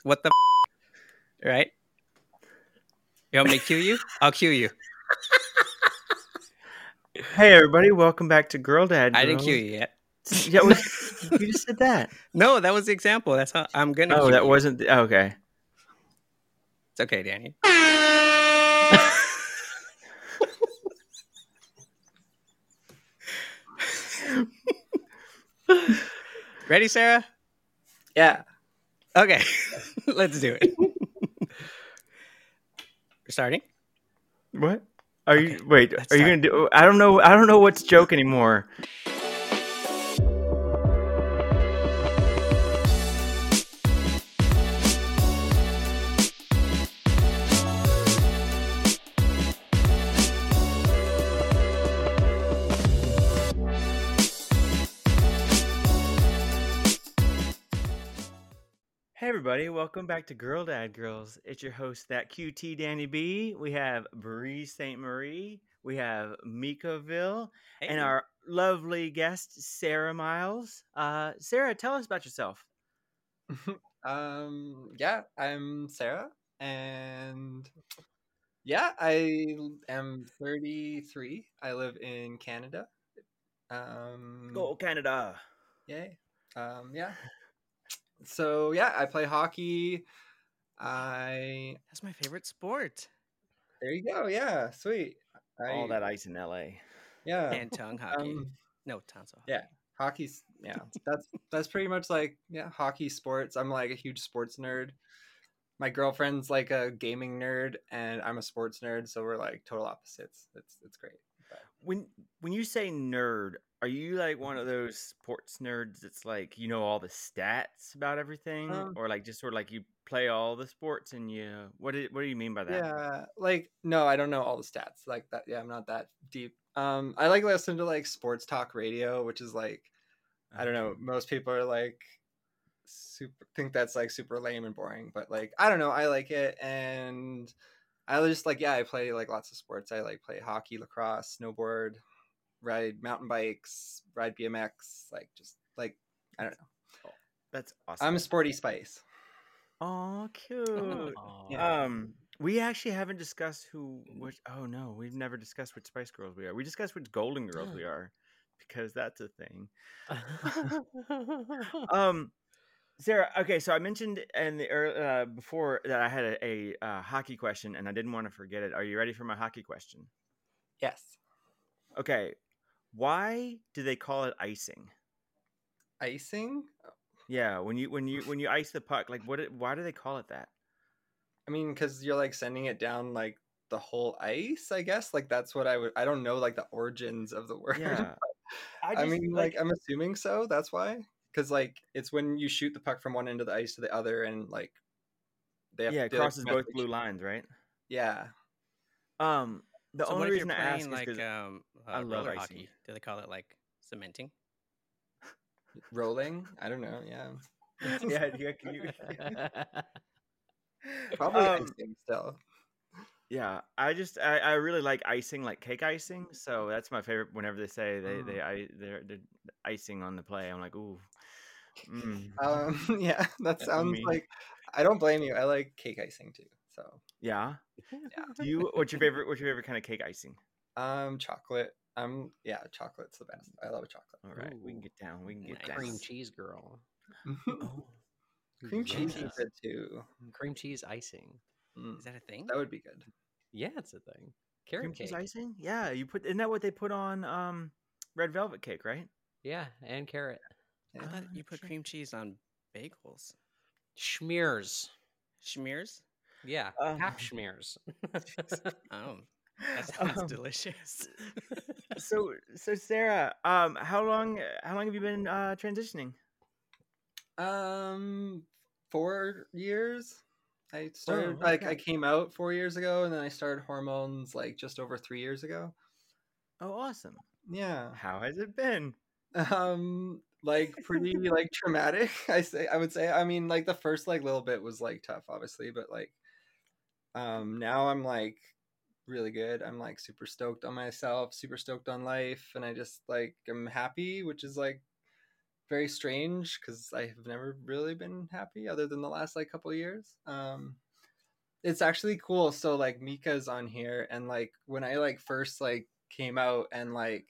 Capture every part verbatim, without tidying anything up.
what the f-? Right? You want me to cue you? I'll cue you. Hey everybody, welcome back to Girl Dad Girls. I didn't cue you yet. Yeah, was, you just said that. No, that was the example. That's how I'm gonna. Oh, cue that you. wasn't the, okay. It's okay, Danny. Ready, Sarah? Yeah. Okay, let's do it. We're starting. What? Are Okay, you wait? let's Are you start. gonna do? I don't know. I don't know what's joke anymore. Hey everybody, welcome back to Girl Dad Girls. It's your host, that Q T Danny B. We have Bree Saint Marie. We have Mikaville, Hey. and our lovely guest Sarah Miles. Uh, Sarah, tell us about yourself. um. Yeah, I'm Sarah, and yeah, I am thirty-three. I live in Canada. Um. Go Canada! Yay. Um. Yeah. So yeah, I play hockey. I. That's my favorite sport. There you go. Yeah. Sweet. I, All that ice in L A. Yeah. And tongue hockey. Um. No, tonsil. Yeah. Hockey's. Yeah. That's that's pretty much like yeah hockey sports. I'm like a huge sports nerd. My girlfriend's like a gaming nerd and I'm a sports nerd, so we're like total opposites. It's it's great. But... When when you say nerd, are you like one of those sports nerds that's like you know all the stats about everything, um, or like just sort of like you play all the sports and you what do, what do you mean by that? Yeah, like no, I don't know all the stats like that. Yeah, I'm not that deep. Um, I like listen to like sports talk radio, which is like I don't know. Most people are like super think that's like super lame and boring, but like I don't know. I like it and. I just like yeah, I play like lots of sports. I like play hockey, lacrosse, snowboard, ride mountain bikes, ride B M X, like just like I don't know. Oh, that's awesome. I'm a sporty spice. Oh, cute. Aww. Yeah. Um, we actually haven't discussed who which. Oh no, we've never discussed which Spice Girls we are. We discussed which Golden Girls we are because that's a thing. um. Sarah, okay, so I mentioned in the uh, before that I had a, a uh, hockey question, and I didn't want to forget it. Are you ready for my hockey question? Yes. Okay, why do they call it icing? Icing? Yeah, when you when you when you ice the puck, like what? Why do they call it that? I mean, because you're like sending it down like the whole ice, I guess. Like that's what I would. I don't know like the origins of the word. Yeah, I, just, I mean, like, like I'm assuming so. That's why. Because like it's when you shoot the puck from one end of the ice to the other, and like they have yeah, it to, like, crosses both blue lines, right? Yeah. Um, the So only what if reason you're I playing ask like is because um, uh, I love roller icing. hockey? Do they call it like cementing? Rolling? I don't know. Yeah. yeah, yeah, can you? Probably um, icing still. Yeah, I just I, I really like icing, like cake icing. So that's my favorite. Whenever they say they they I they're, they're icing on the play, I'm like, ooh. Mm. Um, yeah, that sounds me. like I don't blame you. I like cake icing too. So Yeah. yeah. Do you? What's your favorite? What's your favorite kind of cake icing? Um, chocolate. Um, yeah, chocolate's the best. I love chocolate. All right, we can Ooh, get down. We can get nice. down. cream cheese girl. Oh, Cream cheese Yeah. is good too. Cream cheese icing. Mm, Is that a thing? that would be good. Yeah, it's a thing. Carrot cream cake. cheese icing? Yeah, you put. Isn't that what they put on um red velvet cake, right? Yeah, and carrot. I thought you put shit. cream cheese on bagels. Schmears. Schmears? Yeah, Uh, pap schmears. Oh, that sounds Um, delicious. So so Sarah, um, how long how long have you been uh transitioning? Um, four years. I started Whoa, like okay. I came out four years ago, and then I started hormones like just over three years ago. Oh, awesome. Yeah. How has it been? Um, like pretty like traumatic. I say I would say. I mean, like the first like little bit was like tough, obviously, but like, um, now I'm like really good. I'm like super stoked on myself, super stoked on life, and I just like I'm happy, which is like very strange because I have never really been happy other than the last like couple of years. Um, it's actually cool. So like Mika's on here, and like when I like first like came out and like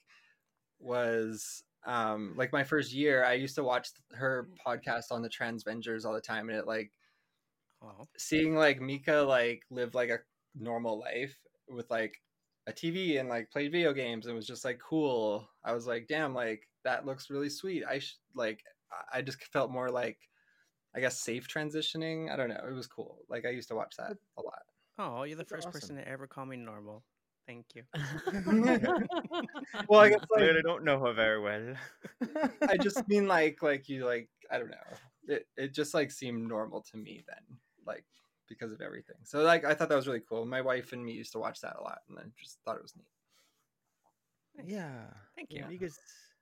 was um like my first year, I used to watch her podcast on the Transvengers all the time, and it like Oh, seeing like Mika like live like a normal life with like a T V and like played video games and was just like cool. I was like, damn, like that looks really sweet. I should like I just felt more like I guess safe transitioning. I don't know. It was cool. Like I used to watch that a lot. oh, you're the That's first awesome. person to ever call me normal. Thank you. Well, I You guess like clearly don't know her very well. I just mean like like you like I don't know. It it just like seemed normal to me then, like because of everything. So like I thought that was really cool. My wife and me used to watch that a lot, and I just thought it was neat. Nice. Yeah. Thank you. Yeah. Mika's,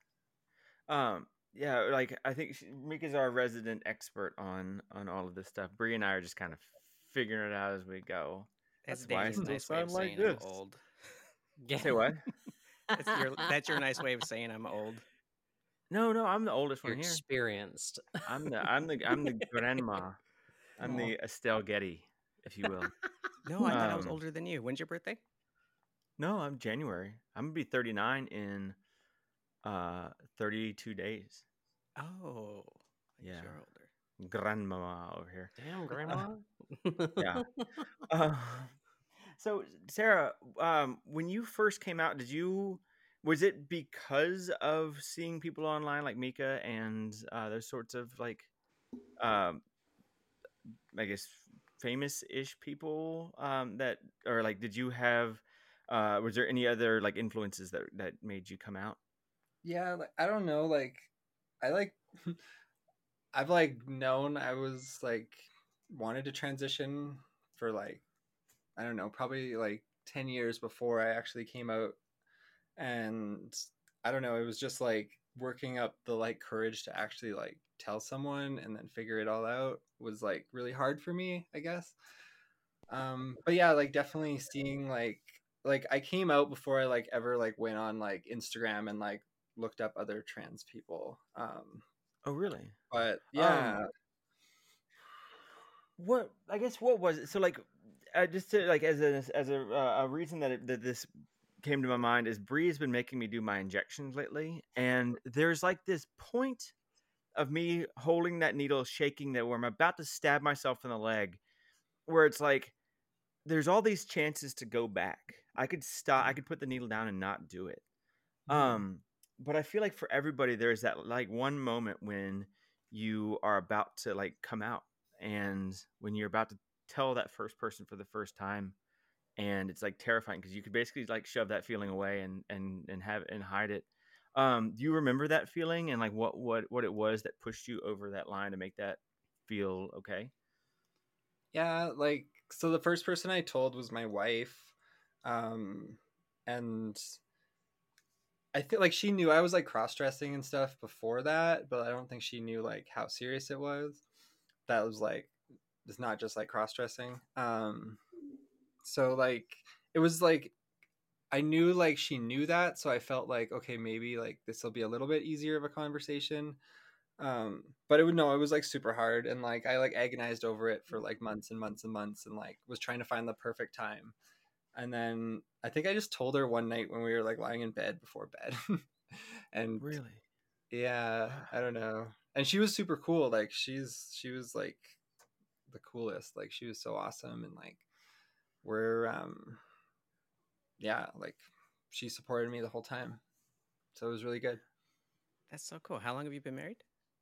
um, yeah, like I think she, Mika's our resident expert on on all of this stuff. Bree and I are just kind of figuring it out as we go. That's That's why I Dave's still nice way of sound like saying I'm this. old. Yeah. Say what? That's your that's your nice way of saying I'm old. No, no, I'm the oldest You're one here. experienced. I'm the I'm the I'm the grandma. I'm Aw. the Estelle Getty, if you will. No, I thought I was Um, older than you. When's your birthday? No, I'm January. I'm gonna be thirty-nine in uh thirty-two days. Oh, I guess Yeah. you're older. Grandmama over here. Damn, grandma. Yeah. Uh, so Sarah, um, when you first came out, did you was it because of seeing people online like Mika and uh, those sorts of like, um, I guess famous-ish people um, that, or like, did you have? Uh, was there any other like influences that that made you come out? Yeah, like I don't know, like I like I've like known I was like wanted to transition for like I don't know, probably like ten years before I actually came out, and I don't know, it was just like working up the like courage to actually like tell someone and then figure it all out was like really hard for me, I guess. Um but yeah, like definitely seeing like like I came out before I like ever like went on like Instagram and like looked up other trans people. Um Oh, really? but Um, yeah, what I guess what was it? So like, uh, just to like as a as a uh, a reason that it, that this came to my mind is Bree has been making me do my injections lately, and there's like this point of me holding that needle, shaking that where I'm about to stab myself in the leg, where it's like there's all these chances to go back. I could stop. I could put the needle down and not do it. Um, but I feel like for everybody, there's that like one moment when you are about to like come out, and when you're about to tell that first person for the first time, and it's like terrifying because you could basically like shove that feeling away and and and have and hide it. Um, do you remember that feeling and like what what what it was that pushed you over that line to make that feel okay? yeah, like so the first person I told was my wife. Um and I feel like she knew I was like cross dressing and stuff before that, but I don't think she knew like how serious it was. That was like it's not just like cross dressing. Um so like it was like I knew like she knew that, so I felt like okay, maybe like this will be a little bit easier of a conversation. Um but it would no, it was like super hard, and like I like agonized over it for like months and months and months, and like was trying to find the perfect time. And then I think I just told her one night when we were like lying in bed before bed. And Really? yeah, I don't know. And she was super cool. Like she's she was like the coolest. Like she was so awesome, and like we're um yeah, like she supported me the whole time. So it was really good. That's so cool. How long have you been married?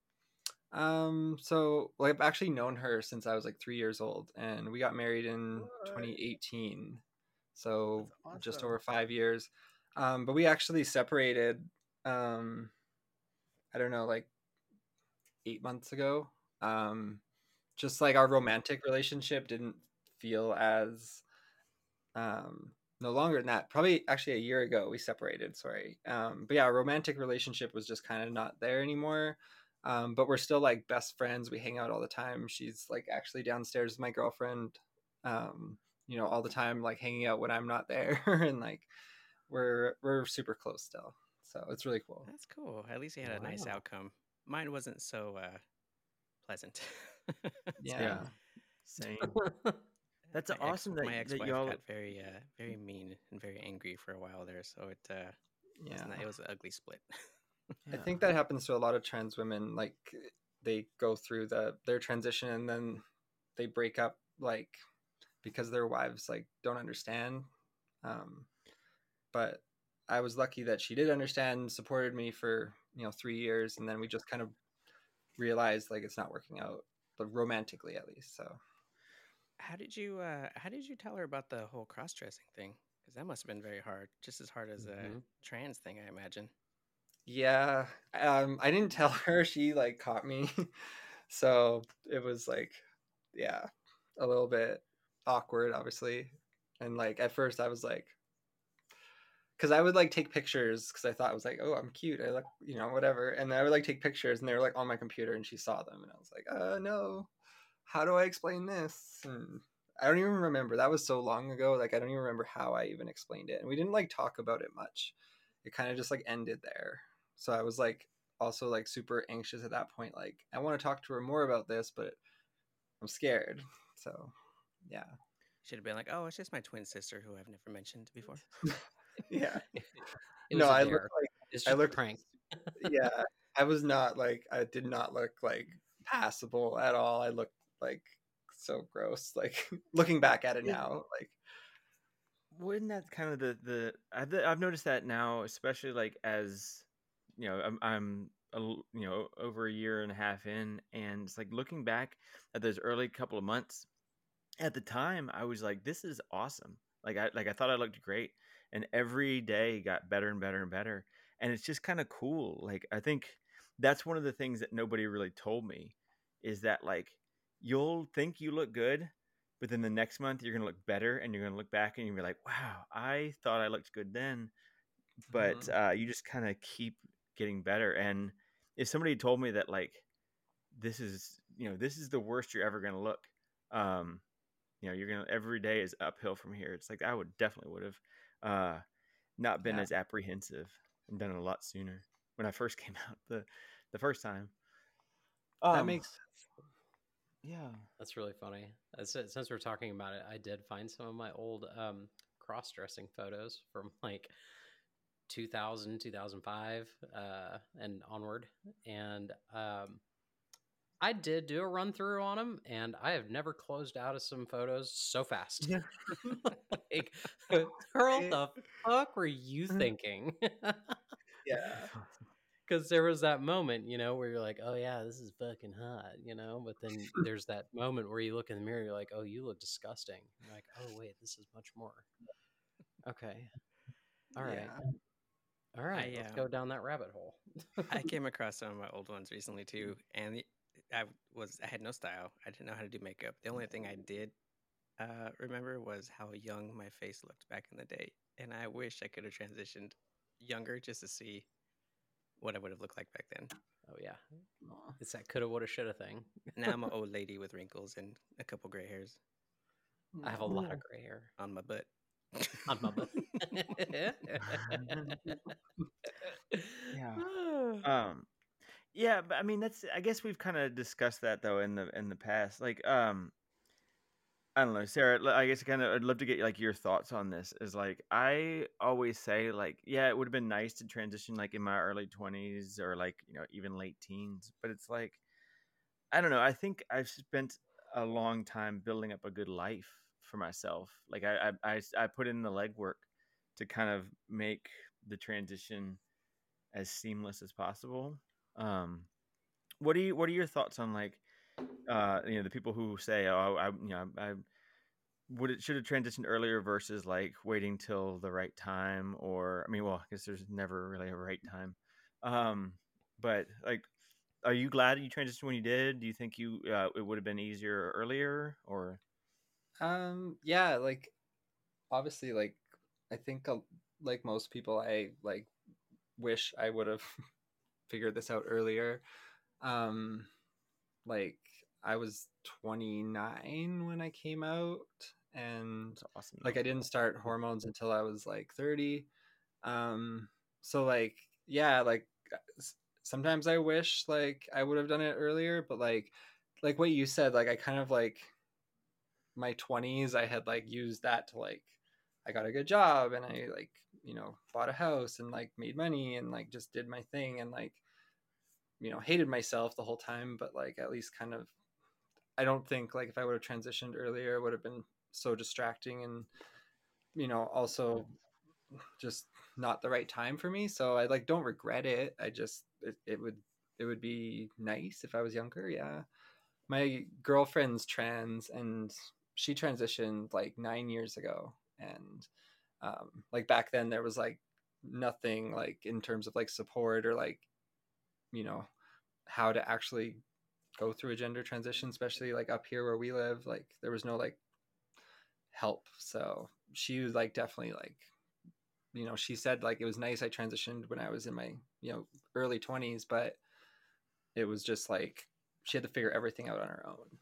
Um so well, I've actually known her since I was like three years old, and we got married in twenty eighteen. So That's just awesome. over five years. Um but we actually separated um I don't know, like eight months ago. Um, just like our romantic relationship didn't feel as um, no longer than that. Probably actually a year ago we separated. Sorry, um, but yeah, our romantic relationship was just kind of not there anymore. Um, but we're still like best friends. We hang out all the time. She's like actually downstairs with my girlfriend. Um, you know, all the time, like hanging out when I'm not there, and like we're we're super close still. So it's really cool. That's cool. At least you had a nice Wow. outcome. Mine wasn't so uh, pleasant. Yeah. Same. That's my ex, awesome that, my that ex-wife y'all. got very, uh, very mean and very angry for a while there. So it, uh, Yeah. was not, it was an ugly split. I think that happens to a lot of trans women. Like they go through the their transition and then they break up, like because their wives like don't understand. Um, but I was lucky that she did understand, supported me for you know three years, and then we just kind of realized like it's not working out, but romantically at least. So How did you, uh, how did you tell her about the whole cross-dressing thing? Because that must have been very hard, just as hard as a Mhm. trans thing, I imagine. yeah, um, I didn't tell her. She like caught me, so it was like yeah, a little bit awkward, obviously. And like at first, I was like, because I would like take pictures because I thought I was like, oh, I'm cute. I look, you know, whatever. And I would like take pictures, and they were like on my computer, and she saw them, and I was like, uh, no, how do I explain this? And I don't even remember. That was so long ago. Like I don't even remember how I even explained it, and we didn't like talk about it much. It kind of just like ended there. So I was like also like super anxious at that point. Like I want to talk to her more about this, but I'm scared. So yeah, Should have been like, oh, it's just my twin sister who I've never mentioned before. yeah. It No, was a I dare. looked like It's I just a looked prank. yeah, I was not like I did not look like passable at all. I looked like so gross. Like looking back at it now, like Wouldn't that kind of the the I've I've noticed that now, especially like as you know, I'm I'm a, l- you know over a year and a half in, and it's like looking back at those early couple of months. At the time, I was like, "This is awesome!" Like I like I thought I looked great, and every day got better and better and better, and it's just kind of cool. Like I think that's one of the things that nobody really told me is that like you'll think you look good, but then the next month you're gonna look better, and you're gonna look back and you're gonna be like, "Wow, I thought I looked good then," but mhm. uh, you just kind of keep getting better. And if somebody told me that like this is you know this is the worst you're ever gonna look, um, you know you're gonna every day is uphill from here, it's like I would definitely would have uh not been Yeah, as apprehensive and done it a lot sooner when I first came out the the first time. that um makes yeah. That's really funny. Uh, si- Since we're talking about it, I did find some of my old um, cross-dressing photos from like two thousand, two thousand five, uh, and onward. And um, I did do a run through on them, and I have never closed out of some photos so fast. yeah. Like, Earl, I- the fuck were you thinking? yeah, Because there was that moment, you know, where you're like, oh, yeah, this is fucking hot, you know? But then there's that moment where you look in the mirror, you're like, oh, you look disgusting. You're like, oh, wait, this is much more. Okay. All right. yeah. All right. I Let's um go down that rabbit hole. I came across some of my old ones recently too, and the- I was I had no style. I didn't know how to do makeup. The only thing I did uh, remember was how young my face looked back in the day, and I wish I could have transitioned younger just to see what I would have looked like back then. Oh, yeah. Aw. It's that coulda, woulda, shoulda thing. Now I'm an old lady with wrinkles and a couple gray hairs I have a lot Aw. of gray hair on my butt. on my butt. Yeah. um yeah, but I mean that's I guess we've kind of discussed that though in the in the past, like um I don't know, Sarah. l- I guess kind of I'd love to get like your thoughts on this. Is like I always say like yeah, it would have been nice to transition like in my early twenties or like you know even late teens, but it's like I don't know. I think I've spent a long time building up a good life for myself. Like I I I, I put in the legwork to kind of make the transition as seamless as possible. Um, what do you what are your thoughts on like uh you know the people who say oh I you know I would it should have transitioned earlier versus like waiting till the right time, or I mean well I guess there's never really a right time, um but like are you glad you transitioned when you did? Do you think you uh, it would have been easier earlier or Um, yeah, like obviously, like I think uh, like most people, I like wish I would have figured this out earlier. Um, like I was twenty-nine when I came out, and it's awesome like though. I didn't start hormones until I was like thirty. Um, so like yeah, like sometimes I wish like I would have done it earlier, but like like what you said, like I kind of like my twenties I had like used that to like I got a good job and I like, you know, bought a house and like made money and like just did my thing and like, you know, hated myself the whole time, but like at least kind of I don't think like if I would have transitioned earlier it would have been so distracting and, you know, also just not the right time for me. So I like don't regret it. I just it, it would it would be nice if I was younger. Yeah. My girlfriend's trans and she transitioned like nine years ago. And um like back then there was like nothing like in terms of like support or like, you know, how to actually go through a gender transition, especially like up here where we live. Like there was no like help. So she was like definitely like, you know, she said like it was nice I transitioned when I was in my, you know, early twenties, but it was just like she had to figure everything out on her own.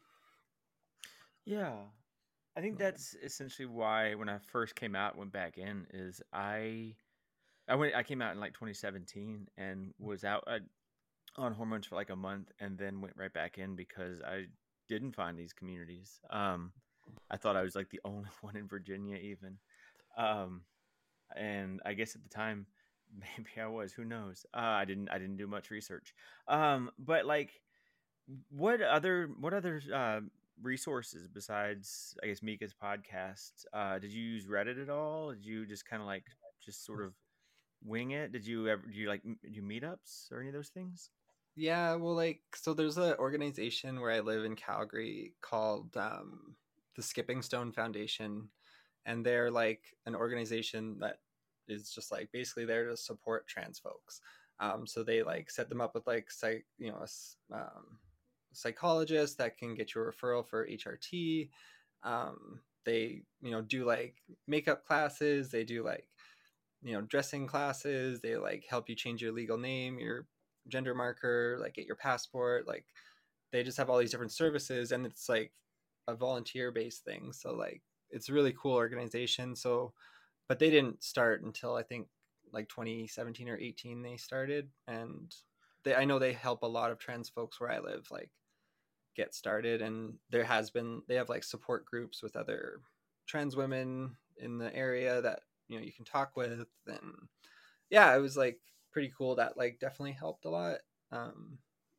Yeah. I think that's essentially why when I first came out, went back in, is I I went I came out in like twenty seventeen and was out uh, on hormones for like a month and then went right back in because I didn't find these communities. Um, I thought I was like the only one in Virginia even. Um, and I guess at the time maybe I was, who knows? Uh, I didn't I didn't do much research. Um, but like what other what other uh, resources besides I guess Mika's podcast? Uh, did you use Reddit at all? Did you just kind of like just sort of wing it? Did you ever do you like m- do meetups or any of those things? Yeah, well, like, so there's an organization where I live in Calgary called um, the Skipping Stone Foundation, and they're like an organization that is just like basically there to support trans folks. Um, so they like set them up with like psych, you know, a s- um, psychologist that can get you a referral for H R T. Um, they, you know, do like makeup classes. They do like, you know, dressing classes. They like help you change your legal name, your gender marker, like get your passport. Like they just have all these different services, and it's like a volunteer based thing. So like it's a really cool organization. So, but they didn't start until I think like twenty seventeen or eighteen they started, and they I know they help a lot of trans folks where I live like get started, and there has been they have like support groups with other trans women in the area that, you know, you can talk with. And yeah, it was like pretty cool. That like definitely helped a lot. um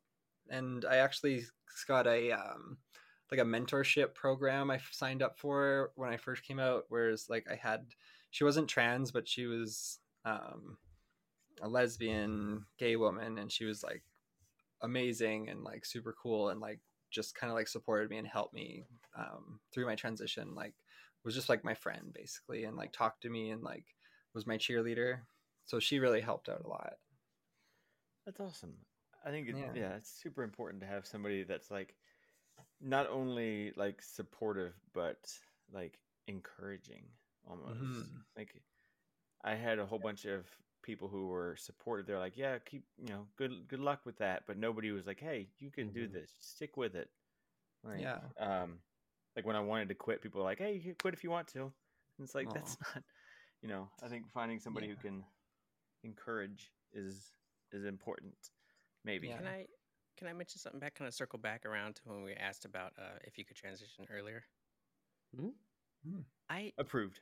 and I actually got a um like a mentorship program I signed up for when I first came out, whereas like I had she wasn't trans, but she was um a lesbian gay woman, and she was like amazing and like super cool, and like just kind of like supported me and helped me um, through my transition. Like was just like my friend basically, and like talked to me and like was my cheerleader. So she really helped out a lot. That's awesome. I think it, Yeah. yeah, it's super important to have somebody that's like not only like supportive but like encouraging almost. Mm-hmm. Like I had a whole bunch of people who were supportive. They're like, "Yeah, keep, you know, good good luck with that." But nobody was like, "Hey, you can do Mhm. this. Stick with it." Like Yeah. um like when I wanted to quit, people were like, "Hey, you can quit if you want to." And it's like Oh. that's not, you know, I think finding somebody Yeah. who can encourage is is important. Maybe. Yeah. Can I can I mention something back? Kind of circle back around to when we asked about uh, if you could transition earlier. Hmm? Mm. I Approved.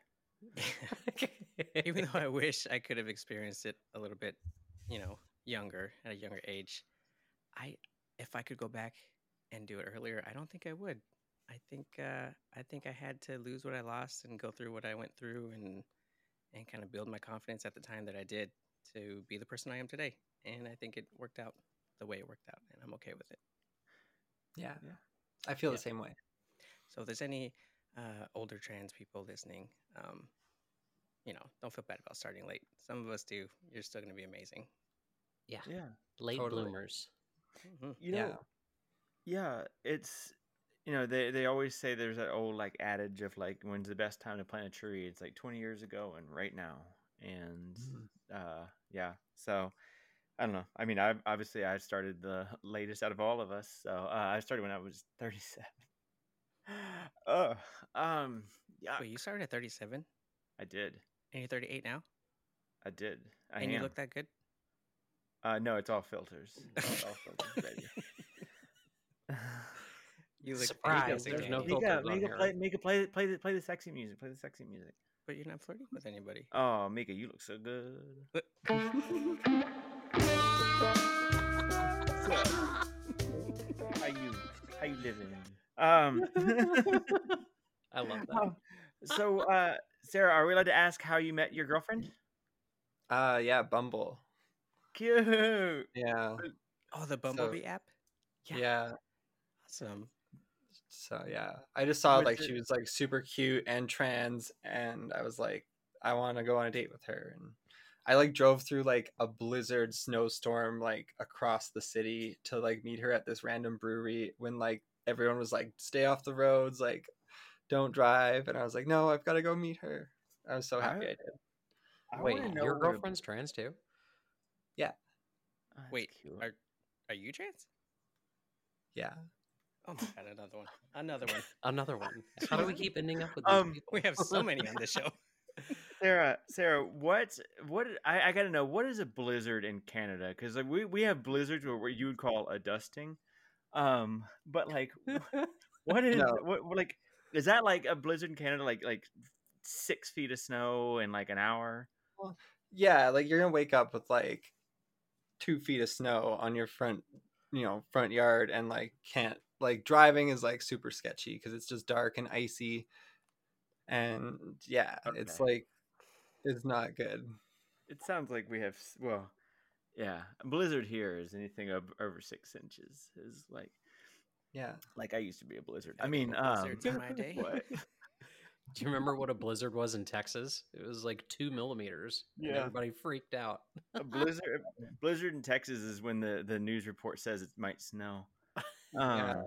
even though I wish I could have experienced it a little bit, you know, younger at a younger age, I if I could go back and do it earlier, I don't think I would. I think uh, I think I had to lose what I lost and go through what I went through and and kind of build my confidence at the time that I did to be the person I am today. And I think it worked out the way it worked out, and I'm okay with it. Yeah. Yeah. I feel Yeah. the same way. So if there's any uh, older trans people listening, um, you know, don't feel bad about starting late. Some of us do. You're still going to be amazing. Yeah. Yeah. Late Totally. bloomers. hmm You know, yeah, it's you know, they they always say there's that old like adage of like when's the best time to plant a tree? It's like twenty years ago and right now. And Mm. uh yeah. So I don't know. I mean, I obviously I started the latest out of all of us. So uh, I started when I was thirty-seven. Oh, um, yeah, Wait, you started at thirty-seven I did. and you're thirty-eight now, I did. I and you am. look that good? Uh, no, it's all filters. It's all filters, baby. You look Surprise, fantastic, there's no Danny. filter. Mika, filters on Mika, here. play, Mika, play, play, the, play the sexy music. Play the sexy music. But you're not flirting with anybody. Oh, Mika, you look so good. But- How you, how you living? Um. I love that. So, uh, Sarah, are we allowed to ask how you met your girlfriend? Uh, yeah, Bumble. Cute. Yeah, Oh, the Bumblebee app? yeah. Awesome. So yeah, I just saw What's like it- she was like super cute and trans, and I was like, I want to go on a date with her. And I like drove through like a blizzard snowstorm like across the city to like meet her at this random brewery when like everyone was like, stay off the roads, like don't drive. And I was like, no, I've got to go meet her. I was so happy I, I- did. I Wait, wanna know your what a- girlfriend's trans too? Oh, that's Wait, cute. are, are you trans? Yeah. Oh my god, another one. Another one. Another one. How do we keep ending up with these Um, people? We have so many on this show. Sarah, Sarah, what, what? I, I gotta know, what is a blizzard in Canada? Because like we, we have blizzards where, where you would call a dusting, um, but like, what is No. what, what like? Is that like a blizzard in Canada? Like like six feet of snow in like an hour? Yeah, like you're gonna wake up with like two feet of snow on your front, you know, front yard, and like can't like driving is like super sketchy because it's just dark and icy, and yeah, it's Okay. like it's not good. It sounds like we have s- well, yeah. A blizzard here is anything ob- over six inches is like Yeah, like I used to be a blizzard. I Gotta mean, get um, blizzards in my day. what? Do you remember what a blizzard was in Texas? It was like two millimeters. And Yeah. everybody freaked out. A blizzard blizzard in Texas is when the, the news report says it might snow. Um,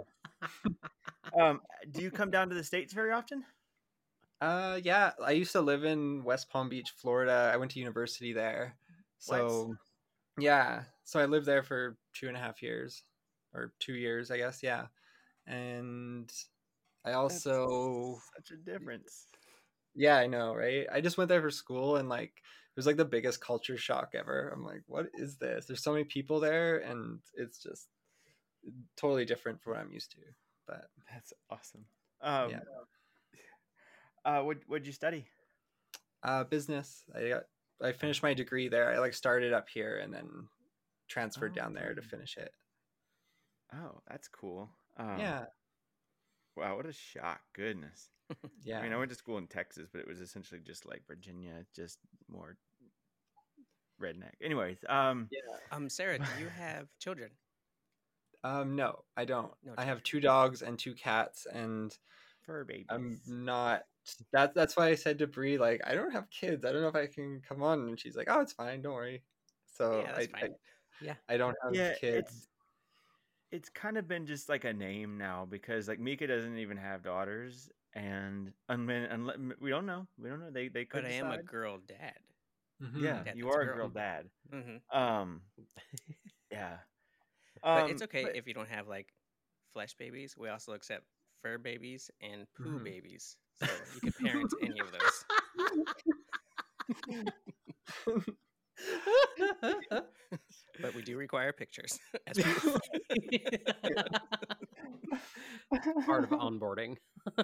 um, do you come down to the States very often? uh, yeah. I used to live in West Palm Beach, Florida. I went to university there, so yeah. So I lived there for two and a half years, or two years, I guess. Yeah, and I also. Such a difference. Yeah, I know, right? I just went there for school, and like it was like the biggest culture shock ever. I'm like, what is this? There's so many people there, and it's just totally different from what I'm used to. But That's awesome. Um, Yeah. Uh, what what'd you study? uh business, I got I finished my degree there. I like started up here and then transferred Oh, down there to okay. finish it. Oh, that's cool. Um, Yeah, Wow, what a shock! Goodness. yeah. I mean, I went to school in Texas, but it was essentially just like Virginia, just more redneck. Anyways, um, Um, Sarah, do you have children? Um, no, I don't. No I have children. two dogs and two cats, and fur babies. I'm not. That that's why I said to Bree, like, I don't have kids. I don't know if I can come on. And she's like, oh, it's fine. Don't worry. So Yeah, that's I, fine. Yeah. I I don't have yeah, kids. it's it's kind of been just like a name now because like Mika doesn't even have daughters, and unless, unless we don't know, we don't know. They they could. But I am a decide. girl dad. Mhm. Yeah, Yeah, you that's are a a girl. girl dad. hmm Um, yeah. But Um, it's okay but- if you don't have like flesh babies. We also accept fur babies and poo Mhm. babies. So you could parent any of those. But we do require pictures. as proof. Part of onboarding.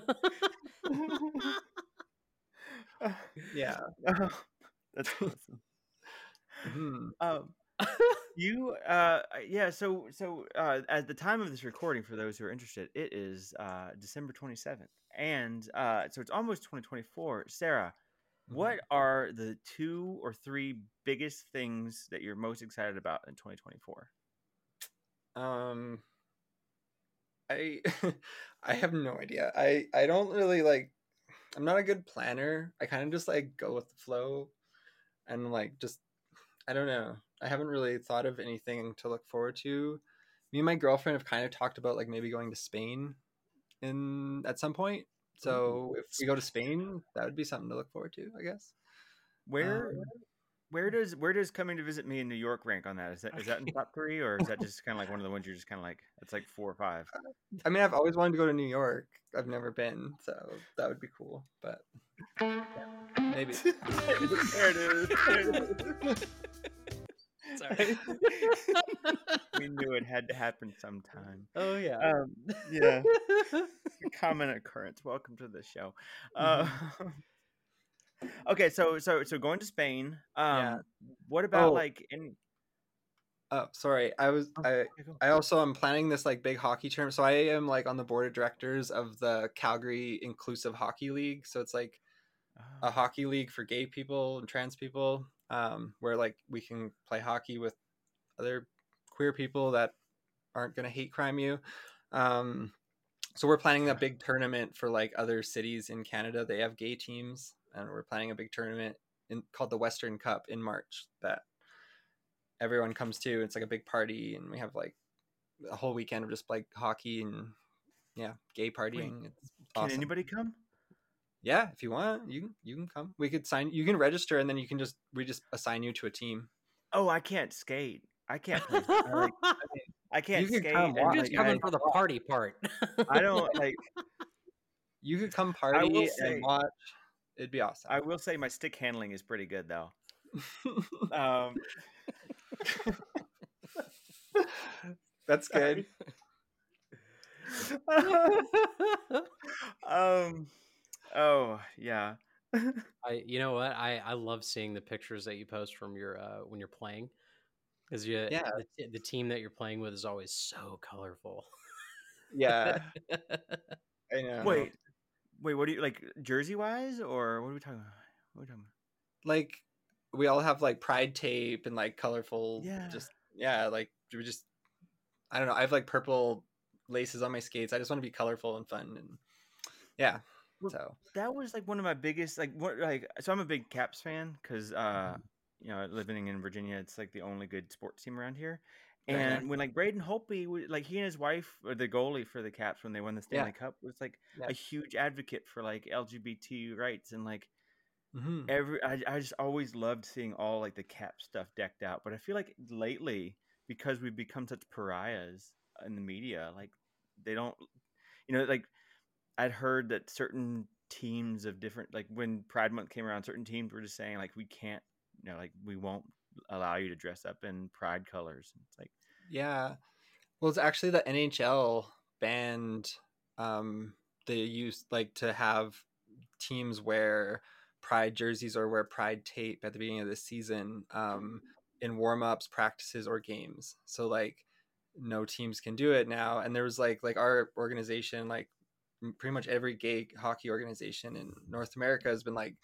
Yeah. That's awesome. Mhm. Um, you, uh, yeah. So, so uh, at the time of this recording, for those who are interested, it is uh, December twenty seventh, and uh, so it's almost twenty twenty four. Sarah, what are the two or three biggest things that you're most excited about in twenty twenty four? Um, I I have no idea. I I don't really like. I'm not a good planner. I kind of just like go with the flow, and like just I don't know. I haven't really thought of anything to look forward to. Me and my girlfriend have kind of talked about like maybe going to Spain in at some point. So if we go to Spain, that would be something to look forward to, I guess. Where, Um, where does where does coming to visit me in New York rank on that? Is that is that in top three, or is that just kind of like one of the ones you're just kind of like it's like four or five? I mean, I've always wanted to go to New York. I've never been, so that would be cool. But maybe. There it is. There it is. Sorry. We knew it had to happen sometime. Oh yeah. Um, yeah. Common occurrence. Welcome to the show. Uh, okay, so so so going to Spain. Um, Yeah. what about Oh. like any? Oh, sorry. I was Oh, I okay, go. I also am planning this like big hockey tournament. So I am like on the board of directors of the Calgary Inclusive Hockey League. So it's like a Oh, hockey league for gay people and trans people, um, where like we can play hockey with other queer people that aren't gonna hate crime you. Um, so we're planning a yeah. big tournament for like other cities in Canada. They have gay teams, and we're planning a big tournament in called the Western Cup in March that everyone comes to. It's like a big party, and we have like a whole weekend of just like hockey and yeah, gay partying. Wait, It's can awesome. anybody come? Yeah, if you want, you can you can come. We could sign. You can register, and then you can just we just assign you to a team. Oh, I can't skate. I can't play. I, like, I, mean, I can't You can skate. come And You're watch. just like, coming I, for the party part. I don't like. You could come I will party say. and watch. It'd be awesome. I will say my stick handling is pretty good though. Um, That's good. um. Oh yeah. I, you know what? I, I love seeing the pictures that you post from your uh, when you're playing, because you Yeah. the, t- the team that you're playing with is always so colorful. Yeah, I know. Wait, wait. What do you like, jersey wise, or what are we talking about? What are we talking about? Like we all have like pride tape and like colorful. Yeah. Just yeah, like we just. I don't know. I have like purple laces on my skates. I just want to be colorful and fun, and yeah. Well, So that was like one of my biggest like what like so I'm a big Caps fan because uh you know, living in Virginia, it's like the only good sports team around here. Very And nice. when like Braden Holtby w- like he and his wife or the goalie for the Caps when they won the Yeah. Stanley Cup was like Yeah. a huge advocate for like L G B T rights and like Mhm. every I, I just always loved seeing all like the Cap stuff decked out. But I feel like lately because we've become such pariahs in the media, like they don't you know like I'd heard that certain teams of different like when Pride Month came around, certain teams were just saying like we can't, you know, like we won't allow you to dress up in Pride colors. It's like Yeah. Well, it's actually the N H L banned um the use like to have teams wear pride jerseys or wear pride tape at the beginning of the season um in warm-ups, practices, or games. So like no teams can do it now. And there was like like our organization, like m- pretty much every gay hockey organization in North America has been like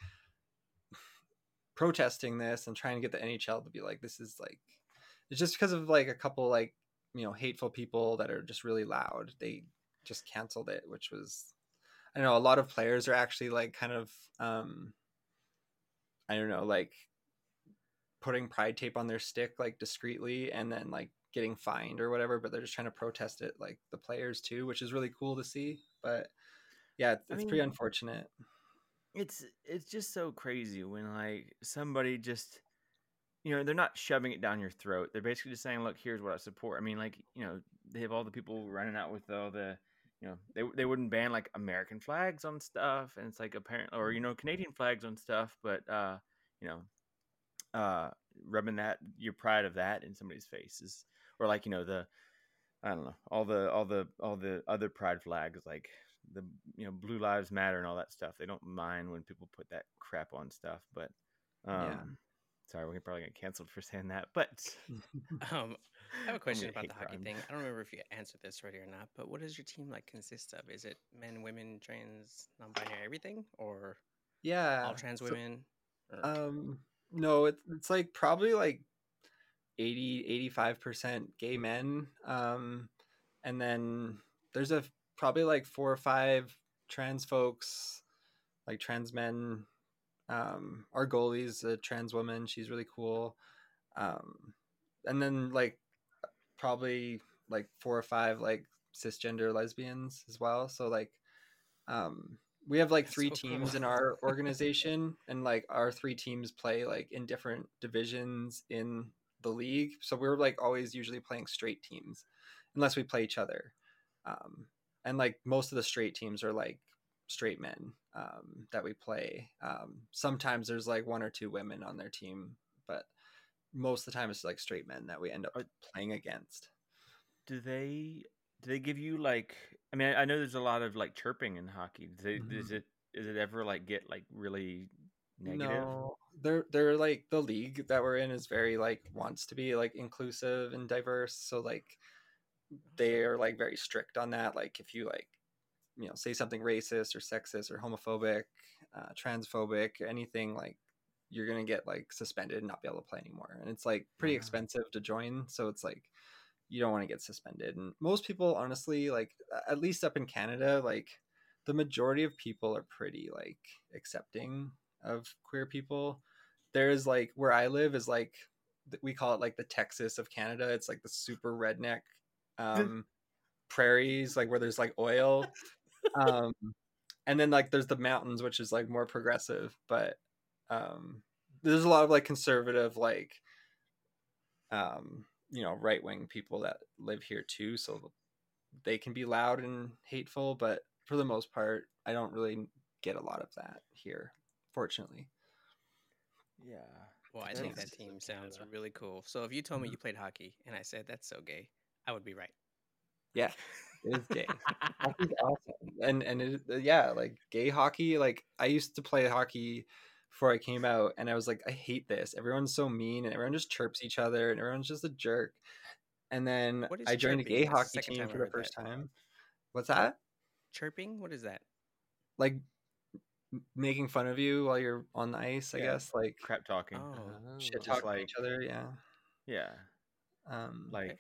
protesting this and trying to get the N H L to be like, this is like it's just because of like a couple like you know hateful people that are just really loud. They just canceled it, which was I don't know. A lot of players are actually like kind of um I don't know like putting pride tape on their stick like discreetly and then like getting fined or whatever, but they're just trying to protest it like the players too, which is really cool to see. But yeah, it's, I it's mean, pretty unfortunate. it's it's just so crazy when like somebody just you know they're not shoving it down your throat. They're basically just saying, look, here's what I support. I mean, like you know they have all the people running out with all the you know they they wouldn't ban like American flags on stuff, and it's like apparent or you know Canadian flags on stuff, but uh you know uh rubbing that your pride of that in somebody's face is or like you know the I don't know all the all the all the other pride flags like the you know Blue Lives Matter and all that stuff. They don't mind when people put that crap on stuff, but um Yeah. sorry, we're probably get canceled for saying that, but Um, I have a I'm question gonna about hate the hockey crime. thing. I don't remember if you answered this already or not, but what does your team like consist of? Is it men, women, trans, non-binary, everything, or Yeah. all trans So, women? Or... um, no, it's it's like probably like eighty, eighty-five percent gay men. Um, and then there's a probably like four or five trans folks, like trans men. Um, our goalie's a trans woman. She's really cool. Um, and then like probably like four or five like cisgender lesbians as well. So like um we have like That's three so teams cool. in our organization and like our three teams play like in different divisions in the league. So we're like always usually playing straight teams unless we play each other. Um and like most of the straight teams are like straight men um that we play. Um sometimes there's like one or two women on their team, but most of the time it's like straight men that we end up Are- playing against. Do they do they give you like? I mean, I know there's a lot of like chirping in hockey. Do they, Mhm. Does it is it ever like get like really negative? No, they're they're like the league that we're in is very like wants to be like inclusive and diverse. So like they are like very strict on that. Like if you like, you know, say something racist or sexist or homophobic, uh, transphobic, anything, like you're gonna get like suspended and not be able to play anymore. And it's like pretty Wow. expensive to join, so it's like you don't want to get suspended. And most people, honestly, like at least up in Canada, like the majority of people are pretty like accepting of queer people. There's like where I live is like we call it like the Texas of Canada. It's like the super redneck um prairies, like where there's like oil. Um and then like there's the mountains, which is like more progressive, but um there's a lot of like conservative, like um you know, right-wing people that live here too, so they can be loud and hateful, but for the most part I don't really get a lot of that here, fortunately. Yeah. Well, I That's think that Texas team and sounds Canada. really cool. So if you told me Mhm. you played hockey and I said that's so gay, I would be right. Yeah, it is gay. Hockey's awesome. And and it, yeah, like gay hockey, like I used to play hockey before I came out, and I was like, I hate this. Everyone's so mean and everyone just chirps each other and everyone's just a jerk. And then What is I joined a chirping? gay That's the hockey second team time I for the heard first that. time. What's that? Chirping? What is that? Like m- making fun of you while you're on the ice, I Yeah. guess. Like Crap talking. Oh, shit Just talking like- each other, yeah. Yeah. Um Like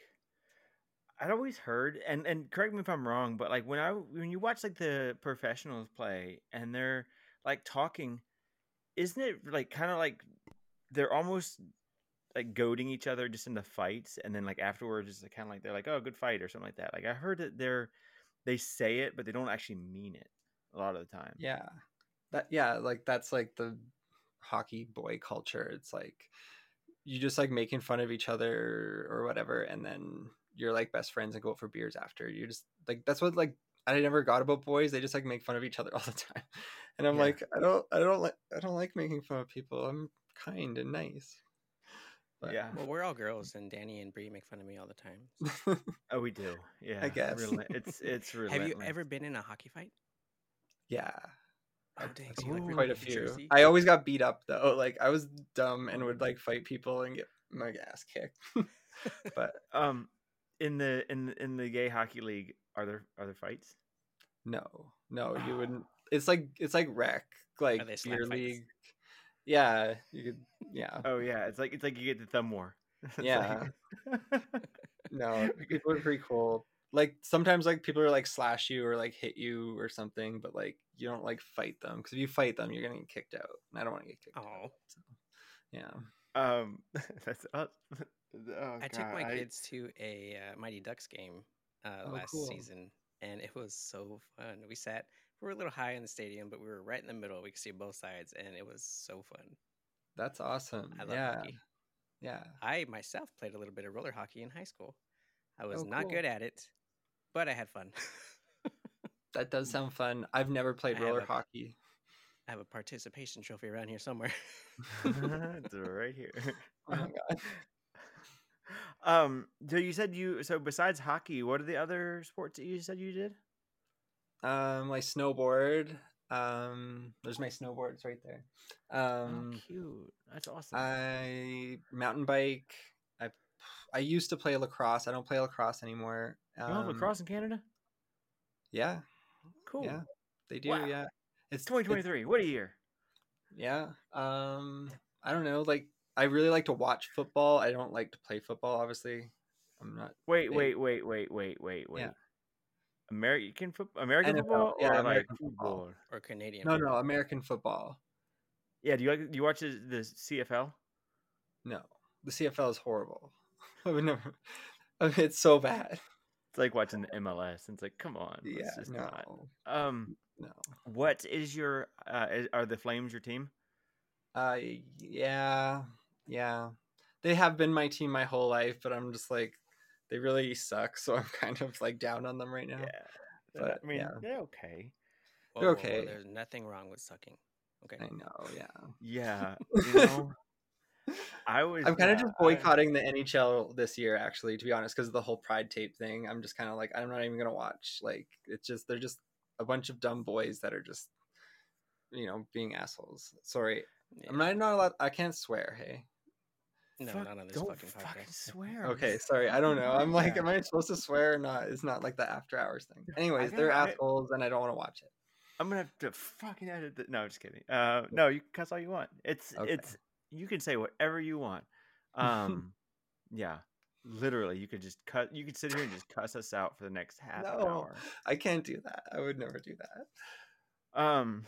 I'd always heard, and and correct me if I'm wrong, but like when I when you watch like the professionals play and they're like talking, isn't it like kind of like they're almost like goading each other just into fights, and then like afterwards it's kind of like they're like, oh, good fight or something like that. Like I heard that they're they say it, but they don't actually mean it a lot of the time. yeah. That yeah, like that's like the hockey boy culture. It's like you just like making fun of each other or whatever, and then you're like best friends and go out for beers after. You just like that's what like I never got about boys. They just like make fun of each other all the time, and I'm Yeah. like I don't I don't like I don't like making fun of people. I'm kind and nice. But Yeah. well, we're all girls, and Danny and Bree make fun of me all the time. so- Oh, we do. Yeah. guess. Relent- it's it's Have relentless. you ever been in a hockey fight? yeah, Oh, dang. So you like Ooh. really quite a like the few. jersey? I always got beat up though. Like I was dumb and would like fight people and get my ass kicked. But Um, in the in the- in the gay hockey league, are there are there fights? no, no, you wouldn't. It's like it's like rec, like they slap beer fights? league. Yeah, you could. Yeah, Oh yeah, it's like it's like you get the thumb war. It's Yeah. like- no, people are pretty cool. Like sometimes, like people are like slash you or like hit you or something, but like you don't like fight them because if you fight them, you're gonna get kicked out. And I don't want to get kicked out. Oh, Yeah. Um, that's uh, oh, I took God, my I- kids to a uh, Mighty Ducks game uh, Oh, last cool. season, and it was so fun. We sat, we were a little high in the stadium, but we were right in the middle. We could see both sides, and it was so fun. That's awesome. I love yeah. hockey. Yeah. I myself played a little bit of roller hockey in high school. I was Oh, not cool. good at it, but I had fun. That does sound fun. I've never played I have roller a- hockey. I have a participation trophy around here somewhere. it's right here. Oh my god. Um, so you said you so besides hockey, what are the other sports that you said you did? Um, like snowboard. Um, there's my snowboards right there. Um, oh, cute. That's awesome. I mountain bike. I I used to play lacrosse. I don't play lacrosse anymore. you don't have Um, lacrosse in Canada? Yeah, Cool. yeah, they do. Wow. Yeah, it's twenty it's- twenty-three. What a year. Yeah. Um, I don't know. Like, I really like to watch football. I don't like to play football. Obviously, I'm not. Wait, big. wait, wait, wait, wait, wait, wait. Yeah. American football, American N F L, football, yeah, or American like football. football? or Canadian. No, football. no, American football. Yeah. Do you like? Do you watch the, the C F L? No, the C F L is horrible. I would never. I mean, it's so bad. It's like watching the M L S. It's like, come on. Yeah, Let's just no, not. Um, no. what is your? Uh, is, are the Flames your team? Uh, yeah, yeah. They have been my team my whole life, but I'm just like, they really suck. So I'm kind of like down on them right now. Yeah. But, I mean, yeah. they're okay. Whoa, They're whoa, whoa, okay. There's nothing wrong with sucking. Okay. I know. Yeah. Yeah. You know. I was. I'm kind of uh, just I- boycotting the N H L this year, actually, to be honest, because of the whole Pride tape thing. I'm just kind of like, I'm not even gonna watch. Like, it's just they're just a bunch of dumb boys that are just, you know, being assholes. Sorry, Yeah. I'm not not allowed. I can't swear. Hey. No, fuck, not on this don't fucking fucking podcast. swear. Okay, This is sorry. I don't fucking know. I'm like, podcast. am I supposed to swear or not? It's not like the after hours thing. Anyways, I they're gotta- I- assholes, and I don't want to watch it. I'm gonna have to fucking edit it. No, I'm just kidding. Uh, no, you can cuss all you want. It's Okay. it's you can say whatever you want. Um, yeah, literally, you could just cut. You could sit here and just cuss us out for the next half an No, hour. I can't do that. I would never do that. Um,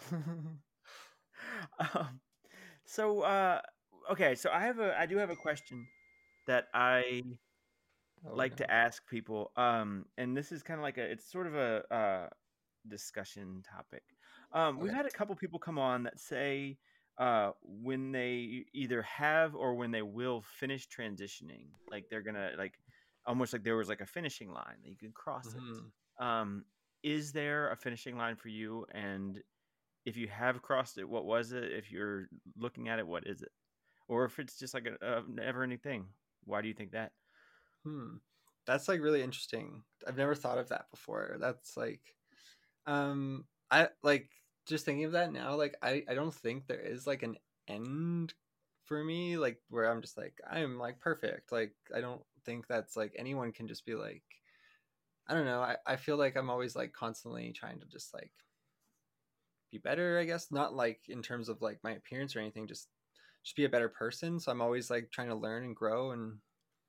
um, so uh, okay, so I have a I do have a question that I Oh, like no. to ask people. Um, and this is kind of like a it's sort of a uh discussion topic. Um, we've Okay. had a couple people come on that say uh, when they either have or when they will finish transitioning, like they're gonna like almost like there was like a finishing line that you can cross Mhm. it. Um, is there a finishing line for you? And if you have crossed it, what was it? If you're looking at it, what is it? Or if it's just like a, a never-ending thing, why do you think that? Hmm. That's like really interesting. I've never thought of that before. That's like, um, I like just thinking of that now. Like, I I don't think there is like an end for me. Like where I'm just like I'm like perfect. Like I don't think that's like anyone can just be like. I don't know. I I feel like I'm always like constantly trying to just like be better. I guess not like in terms of like my appearance or anything. Just just be a better person. So I'm always like trying to learn and grow and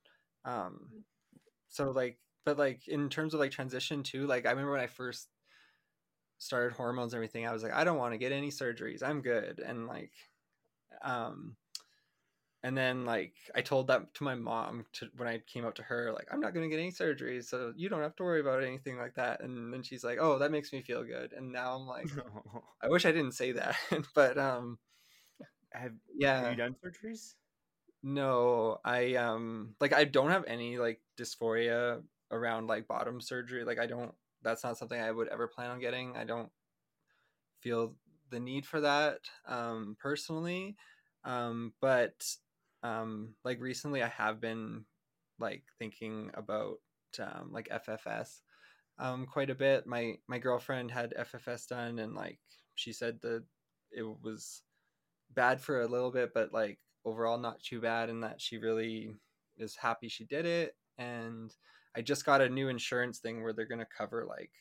um so like but like in terms of like transition too, like I remember when I first started hormones and everything, I was like, I don't want to get any surgeries, I'm good. And like um and then like I told that to my mom to, when I came up to her, like, I'm not going to get any surgeries, so you don't have to worry about anything like that. And then she's like, oh, that makes me feel good. And now I'm like, I wish I didn't say that. But um have yeah, have you done surgeries? no, I um like I don't have any like dysphoria around like bottom surgery. Like I don't that's not something I would ever plan on getting. I don't feel the need for that um personally. Um but um like recently I have been like thinking about um like F F S um quite a bit. My my girlfriend had F F S done and like she said that it was bad for a little bit, but like overall not too bad, and that she really is happy she did it. And I just got a new insurance thing where they're going to cover like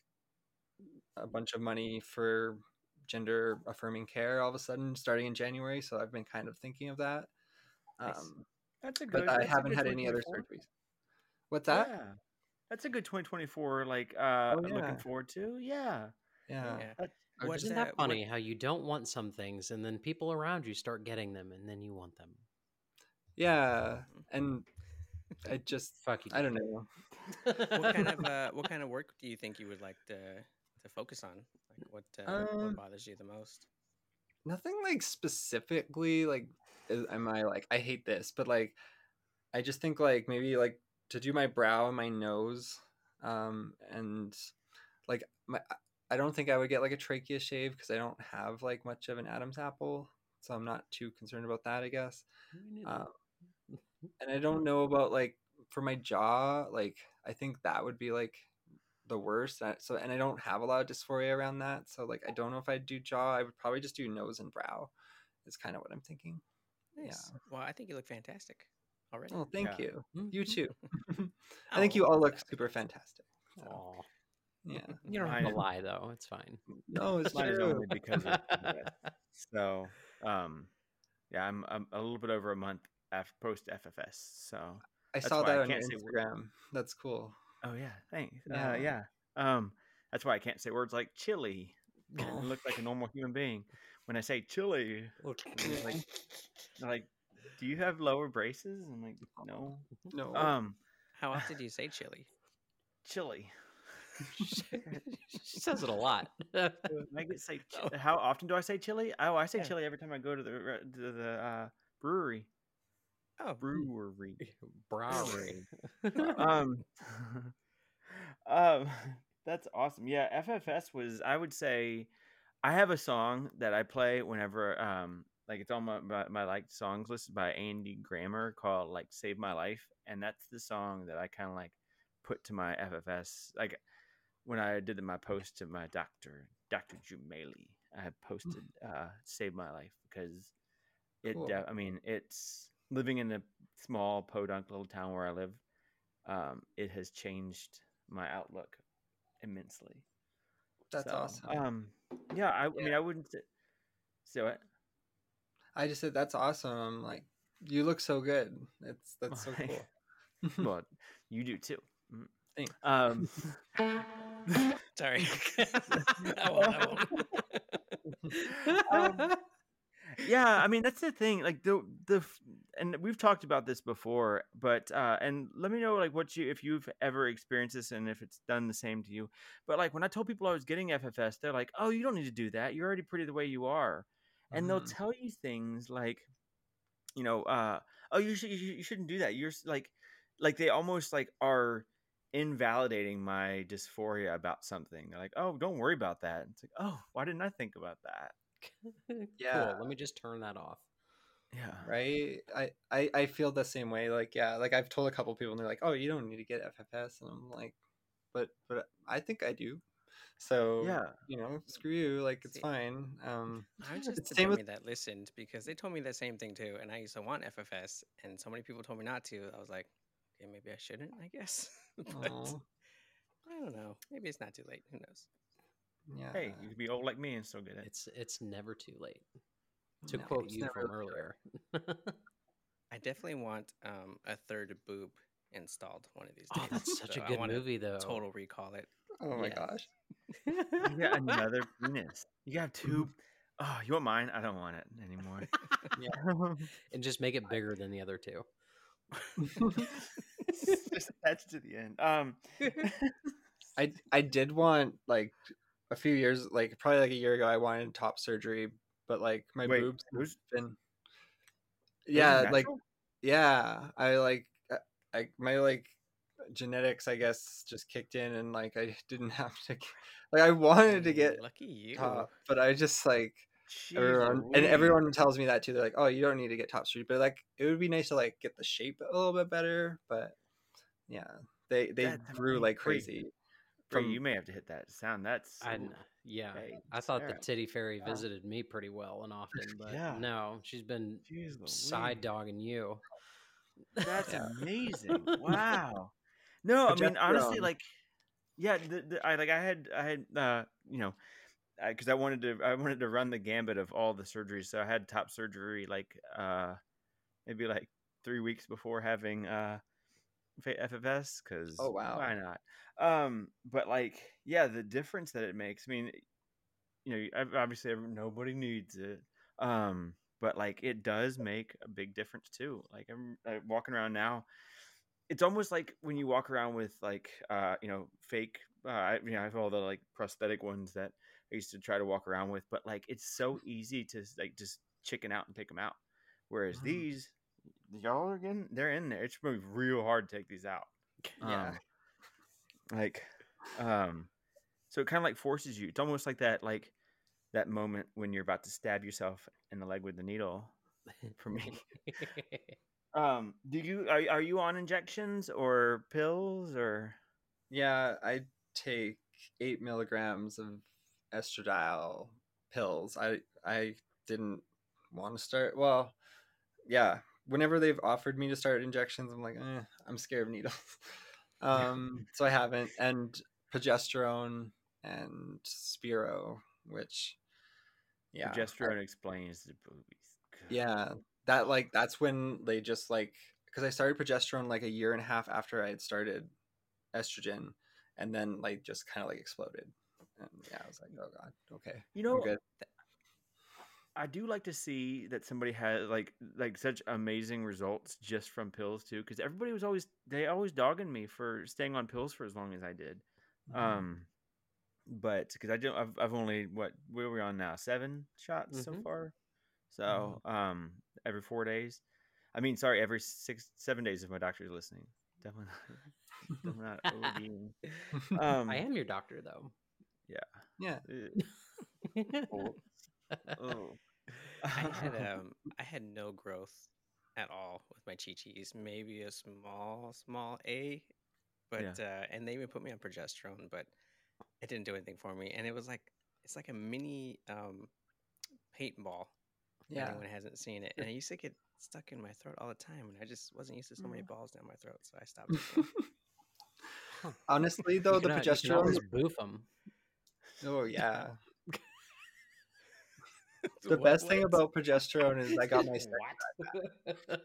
a bunch of money for gender affirming care all of a sudden starting in January. So I've been kind of thinking of that. Nice. Um, That's a good. but I that's a haven't good had any other twenty twenty-four. surgeries. What's that? Yeah, that's a good twenty twenty-four. Like, uh, Oh, I'm looking yeah. forward to. Yeah, Yeah. Yeah. That- I What just- Isn't uh, that what- funny how you don't want some things and then people around you start getting them and then you want them? yeah. And I just, Fuck you. I don't know. what kind of uh, what kind of work do you think you would like to to focus on? Like what uh, Um, what bothers you the most? Nothing like specifically like is, am I like I hate this, but like I just think like maybe like to do my brow and my nose, um, and like my I don't think I would get like a trachea shave because I don't have like much of an Adam's apple, so I'm not too concerned about that, I guess. Um, and I don't know about like for my jaw, like I think that would be like the worst. Uh, So and I don't have a lot of dysphoria around that, so like I don't know if I'd do jaw. I would probably just do nose and brow. Is kind of what I'm thinking. Nice. Well, I think you look fantastic already. Oh, thank Yeah. you. Mhm. You too. I think you Oh, all look stop it. super fantastic. So, Aw. yeah. You don't have Mine to is- lie though. It's fine. No, it's Mine is true. only because of this. So, um, yeah, I'm, I'm a little bit over a month after post F F S. So, I that's saw why I that on your can't say wor- Instagram. That's cool. oh yeah, thanks. Yeah. Uh, yeah. Um, that's why I can't say words like chili. Oh. I look like a normal human being when I say chili. It's like, they're like, do you have lower braces? I'm like, no. No. Um, How often do you say chili? chili. She says it a lot. I get say. Chi- Oh. How often do I say chili? Oh, I say Yeah. chili every time I go to the re- to the uh, brewery. Oh, Brewery. Browery. um, um, that's awesome. Yeah, F F S was. I would say, I have a song that I play whenever um like it's on my, my my like songs list by Andy Grammer called like "Save My Life," and that's the song that I kind of like put to my F F S. Like when I did my post to my doctor, Doctor Jumeli, I had posted uh, "Save My Life" because it. Cool. Uh, I mean, it's living in a small podunk little town where I live. Um, it has changed my outlook immensely. That's So, awesome. um, yeah, I, I Yeah. mean, I wouldn't say, say what. I just said that's awesome. I'm like, you look so good. It's that's so Well, cool. well, you do too. Mm. Thanks. Um, Sorry. I won't. I won't. um, yeah, I mean that's the thing. Like the the f- and we've talked about this before, but uh, and let me know like what you if you've ever experienced this and if it's done the same to you. But like when I told people I was getting F F S, they're like, "Oh, you don't need to do that. You're already pretty the way you are," and they'll Mhm. tell you things like, you know, uh, "Oh, you should you, should- you shouldn't do that. You're s- like, like they almost like are." Invalidating my dysphoria about something. They're like, "Oh, don't worry about that." It's like, "Oh, why didn't I think about that?" Yeah. Cool. Let me just turn that off. Yeah. Right. I, I I feel the same way. Like, yeah, like I've told a couple people and they're like, oh, you don't need to get F F S. And I'm like, but but I think I do. So Yeah. you know, screw you. Like it's See, fine. Um, I'm just it's the same with dummy that listened because they told me the same thing too, and I used to want F F S, and so many people told me not to. I was like, okay, maybe I shouldn't, I guess. But oh, I don't know. Maybe it's not too late. Who knows? yeah. Hey, you could be old like me and still get it. It's it's never too late. To No, quote it's you never from too earlier. I definitely want um, a third boob installed one of these Oh, days. that's such So a I good want to movie, though. total recall it. Oh my Yes. gosh. You get another penis. You got two. Oh, you want mine? I don't want it anymore. Yeah. And just make it bigger than the other two. Just attached to the end. Um, I I did want like a few years, like probably like a year ago, I wanted top surgery, but like my wait, boobs have those been those are yeah, like natural? yeah, I like uh, I my like genetics, I guess, just kicked in, and like I didn't have to g- like I wanted to get Dang, lucky you. top, but I just like Jeez everyone and Louise. everyone tells me that too. They're like, "Oh, you don't need to get top surgery," but like it would be nice to like get the shape a little bit better. But yeah, they they That's grew amazing. like Bree, crazy Bree, from you may have to hit that sound. That's I ooh, yeah. hey, I thought the Sarah. titty fairy Yeah. visited me pretty well and often, but Yeah. no, she's been Jeez side Louise. dogging you. That's yeah amazing. Wow. No, I mean honestly, progesterone. like, yeah, the, the, I like I had I had uh you know because I, I wanted to I wanted to run the gambit of all the surgeries, so I had top surgery like uh maybe like three weeks before having uh F F S because Oh wow. why not? Um, but like yeah, the difference that it makes. I mean, you know, ob- obviously every- nobody needs it, um, but like it does make a big difference too. Like I'm uh, walking around now. It's almost like when you walk around with like uh you know fake uh I- you know I have all the like prosthetic ones that I used to try to walk around with, but like it's so easy to like just chicken out and take them out, whereas Mhm. these y'all are getting they're in there. It's gonna be real hard to take these out. Yeah. Um, like um, so it kind of like forces you. It's almost like that like that moment when you're about to stab yourself in the leg with the needle. For me. Um, do you are are you on injections or pills or? Yeah, I take eight milligrams of estradiol pills. I I didn't want to start. Well, yeah. Whenever they've offered me to start injections, I'm like, eh, I'm scared of needles. um, so I haven't. And progesterone and Spiro, which yeah, I- Progesterone explains the boobies. yeah, that like that's when they just like because I started progesterone like a year and a half after I had started estrogen, and then like just kind of like exploded. And yeah, I was like, oh god, okay, You I'm know, good. I do like to see that somebody has like like such amazing results just from pills too, because everybody was always they always dogging me for staying on pills for as long as I did. Um, but because I do, I've I've only what where are we on now? Seven shots so Mhm. far. So um, every four days. I mean, sorry, every six seven days if my doctor is listening. Definitely not, definitely not ODing. Um, I am your doctor, though. yeah. Yeah, Ugh. Oh. Oh. I had um I had no growth at all with my chi-chis. Maybe a small, small A, but Yeah. uh, and they even put me on progesterone, but it didn't do anything for me. And it was like it's like a mini um paintball for Yeah. anyone who hasn't seen it. And I used to get stuck in my throat all the time, and I just wasn't used to so many balls down my throat, so I stopped taking them. Huh. Honestly, though, You the can, uh, you can progesterone. always boof them. Oh yeah. So The what- best thing what? about progesterone is I got my sex. What?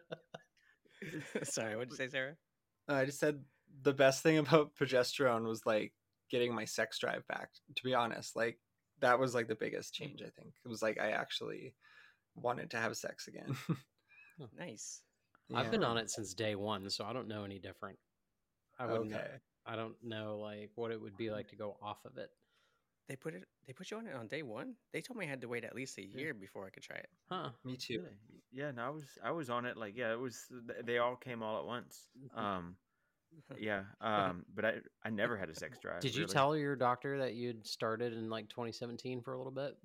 Sorry, what'd you say, Sarah? I just said the best thing about progesterone was like getting my sex drive back. To be honest, like that was like the biggest change. I think it was like I actually wanted to have sex again. Nice. I've Yeah. been on it since day one, so I don't know any different. I wouldn't. know- Okay. I don't know like what it would be like to go off of it. They put it. They put you on it on day one. They told me I had to wait at least a year before I could try it. Huh? Me too. Really? Yeah, no, I was I was on it like yeah, it was th- they all came all at once. Um yeah, um but I I never had a sex drive. Did you really. tell your doctor that you'd started in like twenty seventeen for a little bit?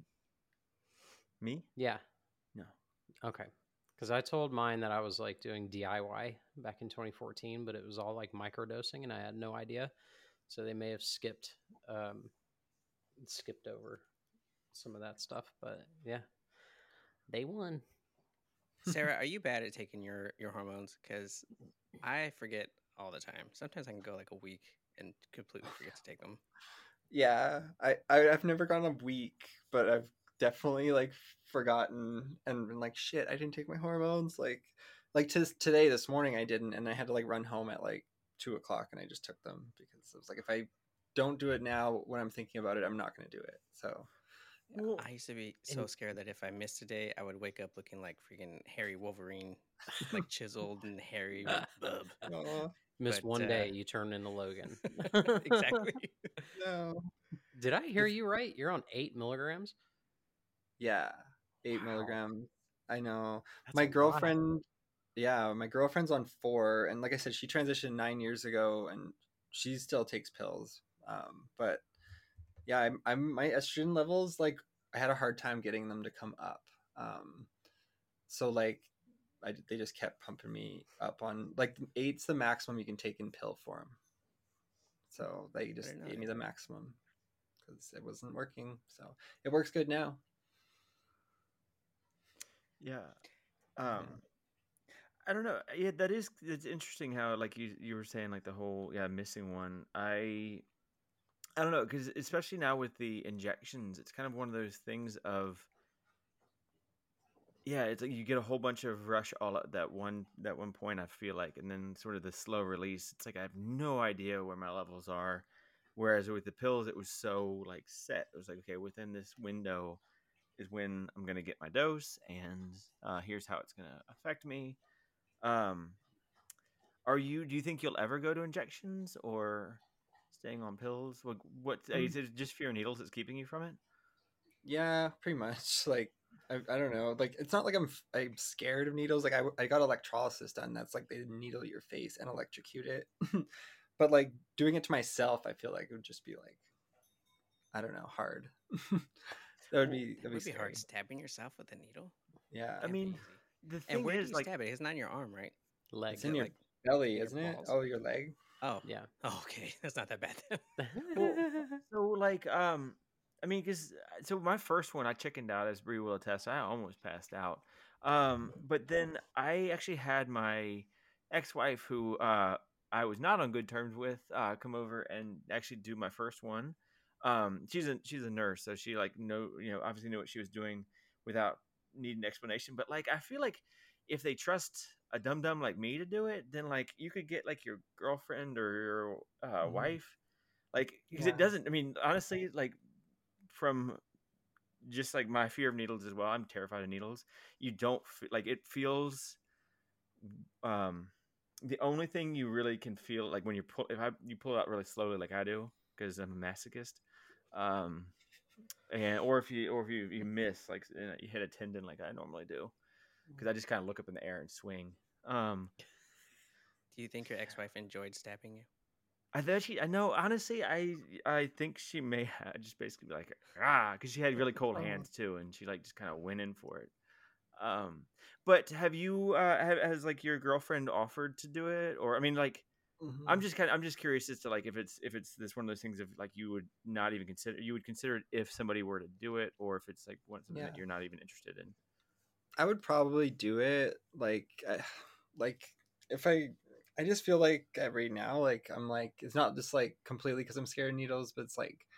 me? Yeah. No. Okay. Because I told mine that I was like doing D I Y back in twenty fourteen, but it was all like microdosing, and I had no idea. So they may have skipped um, skipped over some of that stuff. But yeah, they won. Sarah, are you bad at taking your your hormones? Because I forget all the time. Sometimes I can go like a week and completely forget to take them. Yeah, I, I I've never gone a week, but I've definitely like forgotten and been like, shit, I didn't take my hormones. Like, like to today, this morning, I didn't, and I had to like run home at like two o'clock, and I just took them because it was like, if I don't do it now when I'm thinking about it, I'm not going to do it. So Yeah, Well, I used to be so and- scared that if I missed a day, I would wake up looking like freaking hairy Wolverine, like chiseled and hairy. Bub. Aw, Missed But, one uh, day, you turn into Logan. Exactly. no. Did I hear you right? You're on eight milligrams. Yeah, eight Wow. milligrams. I know. That's My a lot. girlfriend, yeah, my girlfriend's on four, and like I said, she transitioned nine years ago, and she still takes pills. Um, but yeah, I'm, I'm my estrogen levels, like I had a hard time getting them to come up. Um, so like I they just kept pumping me up on like eight's the maximum you can take in pill form. So they just didn't know gave me that. the maximum because it wasn't working. So it works good now. Yeah. Um I don't know. Yeah, that is it's interesting how like you you were saying like the whole yeah, missing one. I I don't know cuz especially now with the injections, it's kind of one of those things of yeah, it's like you get a whole bunch of rush all at that one that one point I feel like and then sort of the slow release. It's like I have no idea where my levels are. Whereas with the pills it was so like set. It was like okay, within this window is when I'm going to get my dose and uh here's how it's going to affect me. Um Are you? Do you think you'll ever go to injections or staying on pills? What? What? Mm. Is it just fear of needles that's keeping you from it? Yeah, pretty much. Like I, I don't know. Like it's not like I'm f- I'm scared of needles. Like I, I got electrolysis done. That's like they needle your face and electrocute it. But like doing it to myself, I feel like it would just be like I don't know, hard. That would be That that'd would be be hard scary. stabbing yourself with a needle. Yeah, I Can't be mean, easy. the And thing where do is, you like, stab it? It's not in your arm, right? Leg. it's in it your like belly, your isn't it? balls? Oh, your leg. Oh, Yeah. oh, okay. That's not that bad then. well, so like, um, I mean, because so my first one, I chickened out, as Bree will attest. I almost passed out. Um, but then I actually had my ex-wife, who uh I was not on good terms with, uh, come over and actually do my first one. Um, she's a she's a nurse, so she like know you know obviously knew what she was doing without needing explanation. But like, I feel like if they trust a dum dum like me to do it, then like you could get like your girlfriend or your uh, Mhm. wife, like because Yeah. it doesn't. I mean, honestly, like from just like my fear of needles as well, I'm terrified of needles. You don't fe- like it feels. Um, the only thing you really can feel like when you pull if I you pull it out really slowly like I do because I'm a masochist. Um, and or if you or if you, you miss like you, know, you hit a tendon like I normally do because I just kind of look up in the air and swing. Um, Do you think your ex-wife enjoyed stabbing you? I thought she. I know. Honestly, I I think she may have just basically be like ah, because she had really cold Oh. hands too, and she like just kind of went in for it. Um, but have you uh have, has like your girlfriend offered to do it, or I mean, like, I'm Mhm. just kind of I'm just curious as to like if it's if it's this one of those things of like you would not even consider you would consider it if somebody were to do it, or if it's like one something Yeah. that you're not even interested in. I would probably do it. Like, I, like if I, I just feel like uh, right now, like I'm like it's not just like completely because I'm scared of needles, but it's like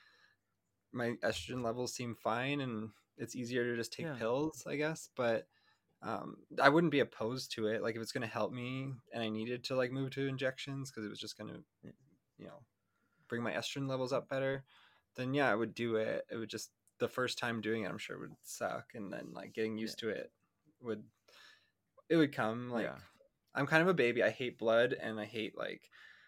my estrogen levels seem fine, and it's easier to just take Yeah. pills, I guess. But um, I wouldn't be opposed to it. Like if it's gonna help me, and I needed to like move to injections because it was just gonna, you know, bring my estrogen levels up better, then yeah, I would do it. It would just the first time doing it, I'm sure would suck, and then like getting Yeah. used to it would it would come. Like Yeah. I'm kind of a baby. I hate blood, and I hate like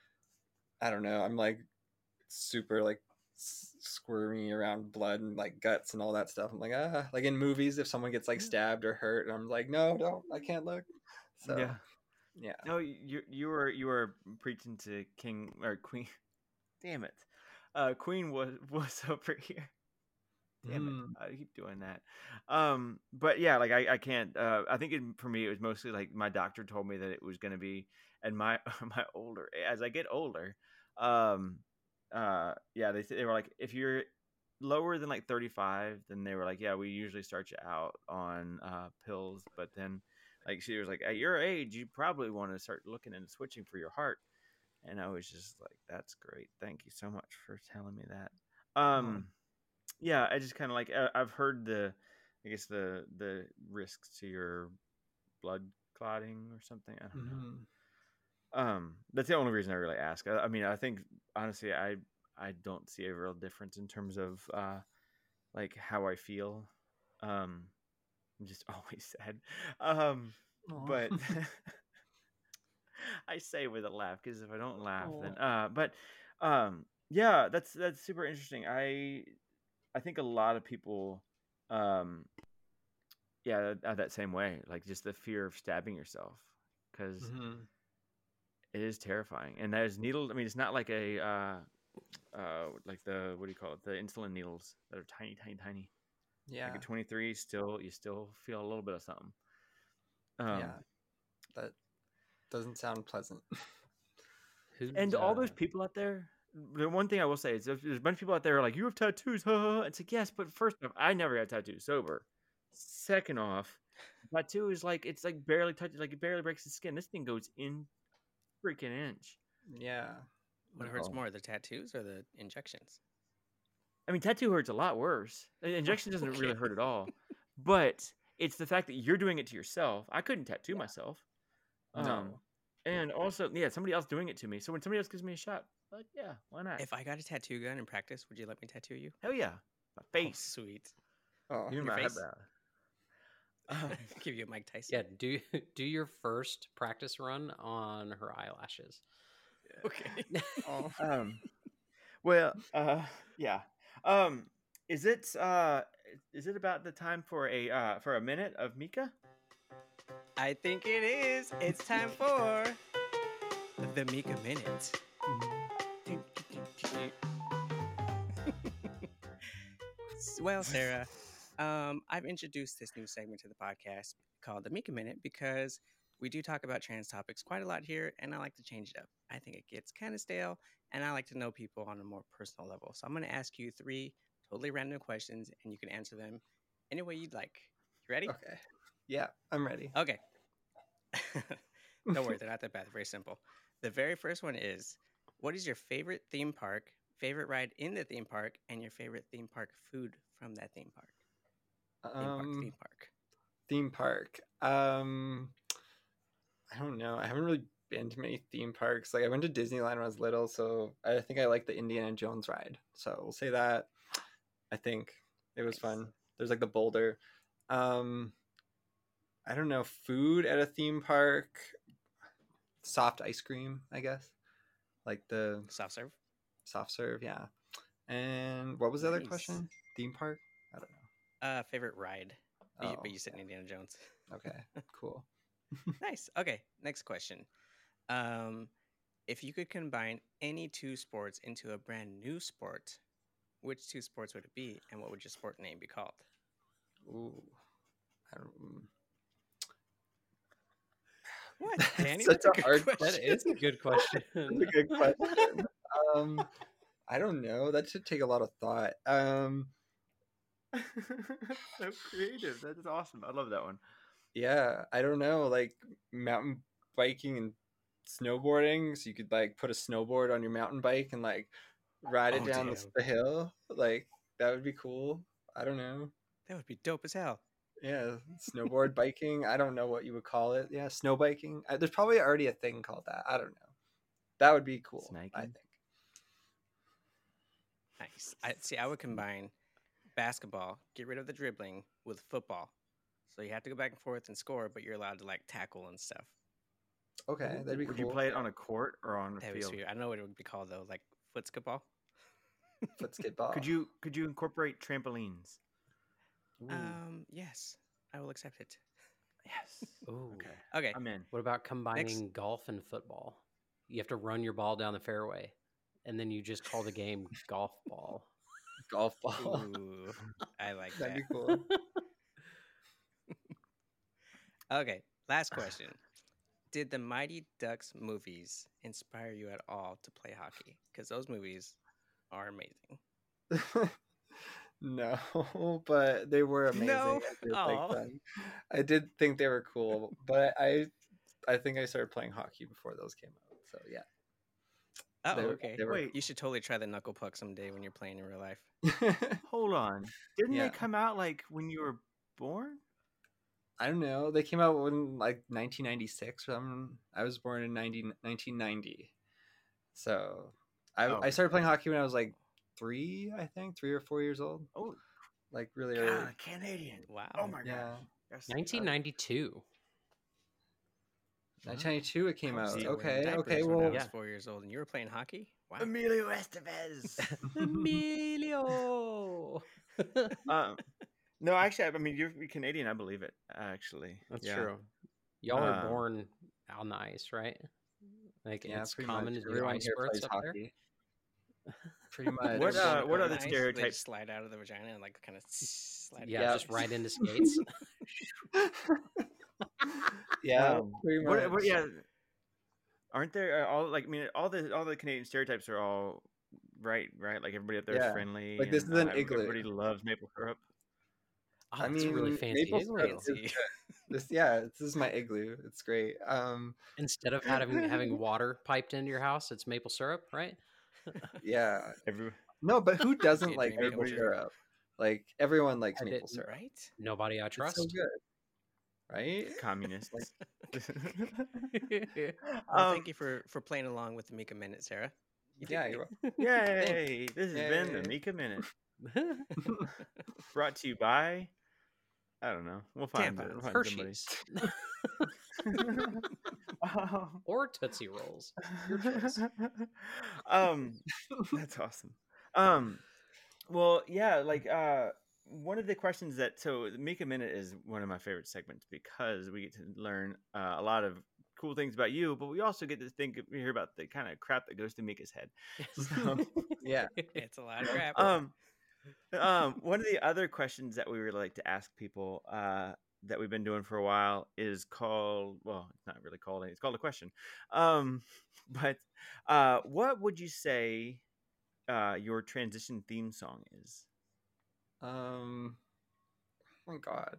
I don't know. I'm like super like s- squirmy around blood and like guts and all that stuff. I'm like ah, like in movies, if someone gets like Yeah. stabbed or hurt, I'm like no, don't, I can't look. So Yeah. yeah, No, you you were you were preaching to King or Queen. Damn it, uh, Queen was was over here. Damn it, Mm. I keep doing that. Um, but yeah, like I, I can't. Uh, I think it, for me, it was mostly like my doctor told me that it was going to be, and my my older as I get older, um, uh, yeah, they they were like if you're lower than like thirty-five, then they were like, yeah, we usually start you out on uh pills, but then like she was like, at your age, you probably want to start looking and switching for your heart, and I was just like, that's great, thank you so much for telling me that. Oh. Um yeah, I just kind of like uh, I've heard the, I guess the the risks to your blood clotting or something. I don't know. Mhm. Um, that's the only reason I really ask. I, I mean, I think honestly, I I don't see a real difference in terms of uh like how I feel. Um, I'm just always sad. Um, Aw. but I say with a laugh because if I don't laugh, Aw. then uh, but um, yeah, that's that's super interesting. I I think a lot of people um yeah, uh, that same way, like just the fear of stabbing yourself, because Mhm. it is terrifying. And there's needles. I mean, it's not like a uh, uh, like the what do you call it? The insulin needles that are tiny, tiny, tiny. Like Yeah, at twenty-three, still you still feel a little bit of something. Um, yeah, that doesn't sound pleasant. and Who's all those uh people out there. The one thing I will say is there's there's a bunch of people out there who are like, you have tattoos, huh, huh, huh." It's like, yes, but first off, I never got tattoos sober. Second off, tattoo is like it's like barely touches, like it barely breaks the skin. This thing goes in freaking inch. Yeah. What hurts Oh. more, the tattoos or the injections? I mean, tattoo hurts a lot worse. An injection doesn't really Okay. hurt at all, but it's the fact that you're doing it to yourself. I couldn't tattoo Yeah. myself. Um, No. and also, yeah, somebody else doing it to me. So when somebody else gives me a shot, like, yeah, why not? If I got a tattoo gun in practice, would you let me tattoo you? Hell yeah, my Oh, face, sweet. Oh. even Your my face? eyebrow. Um, Give you a Mike Tyson. yeah, do do your first practice run on her eyelashes. Okay. Oh. um, well, uh, yeah. Um, is it uh, is it about the time for a uh for a minute of Mika? I think it is. It's time for the Mika Minute. Well, Sarah, um, I've introduced this new segment to the podcast called the Mika Minute because we do talk about trans topics quite a lot here, and I like to change it up. I think it gets kind of stale, and I like to know people on a more personal level. So I'm going to ask you three totally random questions, and you can answer them any way you'd like. You ready? Okay. Yeah, I'm ready. Okay. Don't worry, they're not that bad. They're very simple. The very first one is, what is your favorite theme park, favorite ride in the theme park, and your favorite theme park food from that theme park? Theme park, Um, theme park. theme park. Um, I don't know. I haven't really been to many theme parks. Like I went to Disneyland when I was little, so I think I like the Indiana Jones ride. So we'll say that. I think it was Nice. fun. There's like the boulder. Um, I don't know. Food at a theme park. Soft ice cream, I guess. Like the Soft serve. soft serve, yeah. And what was the other Nice. question? Theme park? I don't know. Uh, favorite ride. But, you, Oh, but you said Indiana Jones. okay, cool. Nice. Okay, next question. Um, if you could combine any two sports into a brand new sport, which two sports would it be, and what would your sport name be called? Ooh, I don't. mm. What, Danny? Such That's a a good hard question. That is a good question. That's a good question. Um, I don't know. That should take a lot of thought. Um, So creative. That's awesome. I love that one. yeah, I don't know. Like mountain biking and snowboarding, so you could like put a snowboard on your mountain bike and like ride it Oh, down the, damn. the hill. Like that would be cool. I don't know. That would be dope as hell. Yeah, snowboard biking. I don't know what you would call it. Yeah, snow biking. I, there's probably already a thing called that. I don't know. That would be cool. I Snaking? think. Nice. I see. I would combine basketball, get rid of the dribbling, with football. So you have to go back and forth and score, but you're allowed to like tackle and stuff. Okay, that'd be Would cool. you play it on a court or on a That would be field? sweet. I don't know what it would be called though, like footsketball. Footsketball. Could you could you incorporate trampolines? Um, yes, I will accept it. Yes. Ooh. Okay. Okay. I'm in. What about combining golf and football? You have to run your ball down the fairway, and then you just call the game golf ball. golf ball? Ooh, I like That'd that. be cool. Okay, last question. Did the Mighty Ducks movies inspire you at all to play hockey? Because those movies are amazing. No, but they were amazing. No? I did Aw. like them. I did think they were cool, but I, I think I started playing hockey before those came out. So yeah. Oh, They were- okay. they were Wait. You should totally try the knuckle puck someday when you're playing in real life. Hold on. Didn't Yeah. they come out like when you were born? I don't know. They came out in like nineteen ninety-six. Um, I was born in nineteen ninety. So I, Oh. I started playing hockey when I was like three, I think, three or four years old. Oh, Like really early. God, Canadian. Wow. Oh my Yeah. god. That's- nineteen ninety-two. nineteen ninety-two it came I was out. still wearing Okay, diapers okay, when I well, was Yeah. four years old, and you were playing hockey. Wow. Emilio Estevez. Emilio. um, no, actually, I mean you're Canadian. I believe it. Actually, That's Yeah. true. Y'all Um, are born on the ice, right? Like yeah, it's pretty common much. to do Everyone ice here births plays up hockey. Pretty much. What, They're uh, born what on other ice, They stereotypes- just slide out of the vagina and like kind of slide. there. Yeah, Yeah. just right into skates. yeah, Um, pretty what, much. what, yeah, aren't there uh, all like I mean all the all the Canadian stereotypes are all right, right? Like everybody up there is Yeah. friendly. Like, this and, is an uh, igloo. Everybody loves maple syrup. Oh, I that's a really mean, fancy maple igloo. syrup is Fancy. good. This, yeah, this is my igloo. It's great. Um, Instead of having having water piped into your house, it's maple syrup, right? yeah, Every no, but who doesn't Your like dream maple come true. syrup? Like everyone likes I maple didn't- syrup. Right? Nobody I It's trust. so good, right? communists. Well, um, thank you for for playing along with the Mika Minute, Sarah. You did Yeah, great. you're Yay! This has been Yay. the Mika Minute, brought to you by. I don't know. We'll find, it. Tampons. We'll find Hershey's somebody. Um, or Tootsie Rolls. Your choice. um, that's awesome. Um, well, yeah, like uh, one of the questions that so the Mika Minute is one of my favorite segments because we get to learn uh, a lot of cool things about you, but we also get to think we hear about the kind of crap that goes to Mika's head. So, yeah. It's a lot of crap. um, um, one of the other questions that we really like to ask people uh, that we've been doing for a while is called, well, it's not really called, it's called a question. Um, but uh, what would you say uh, your transition theme song is? Um, oh my god,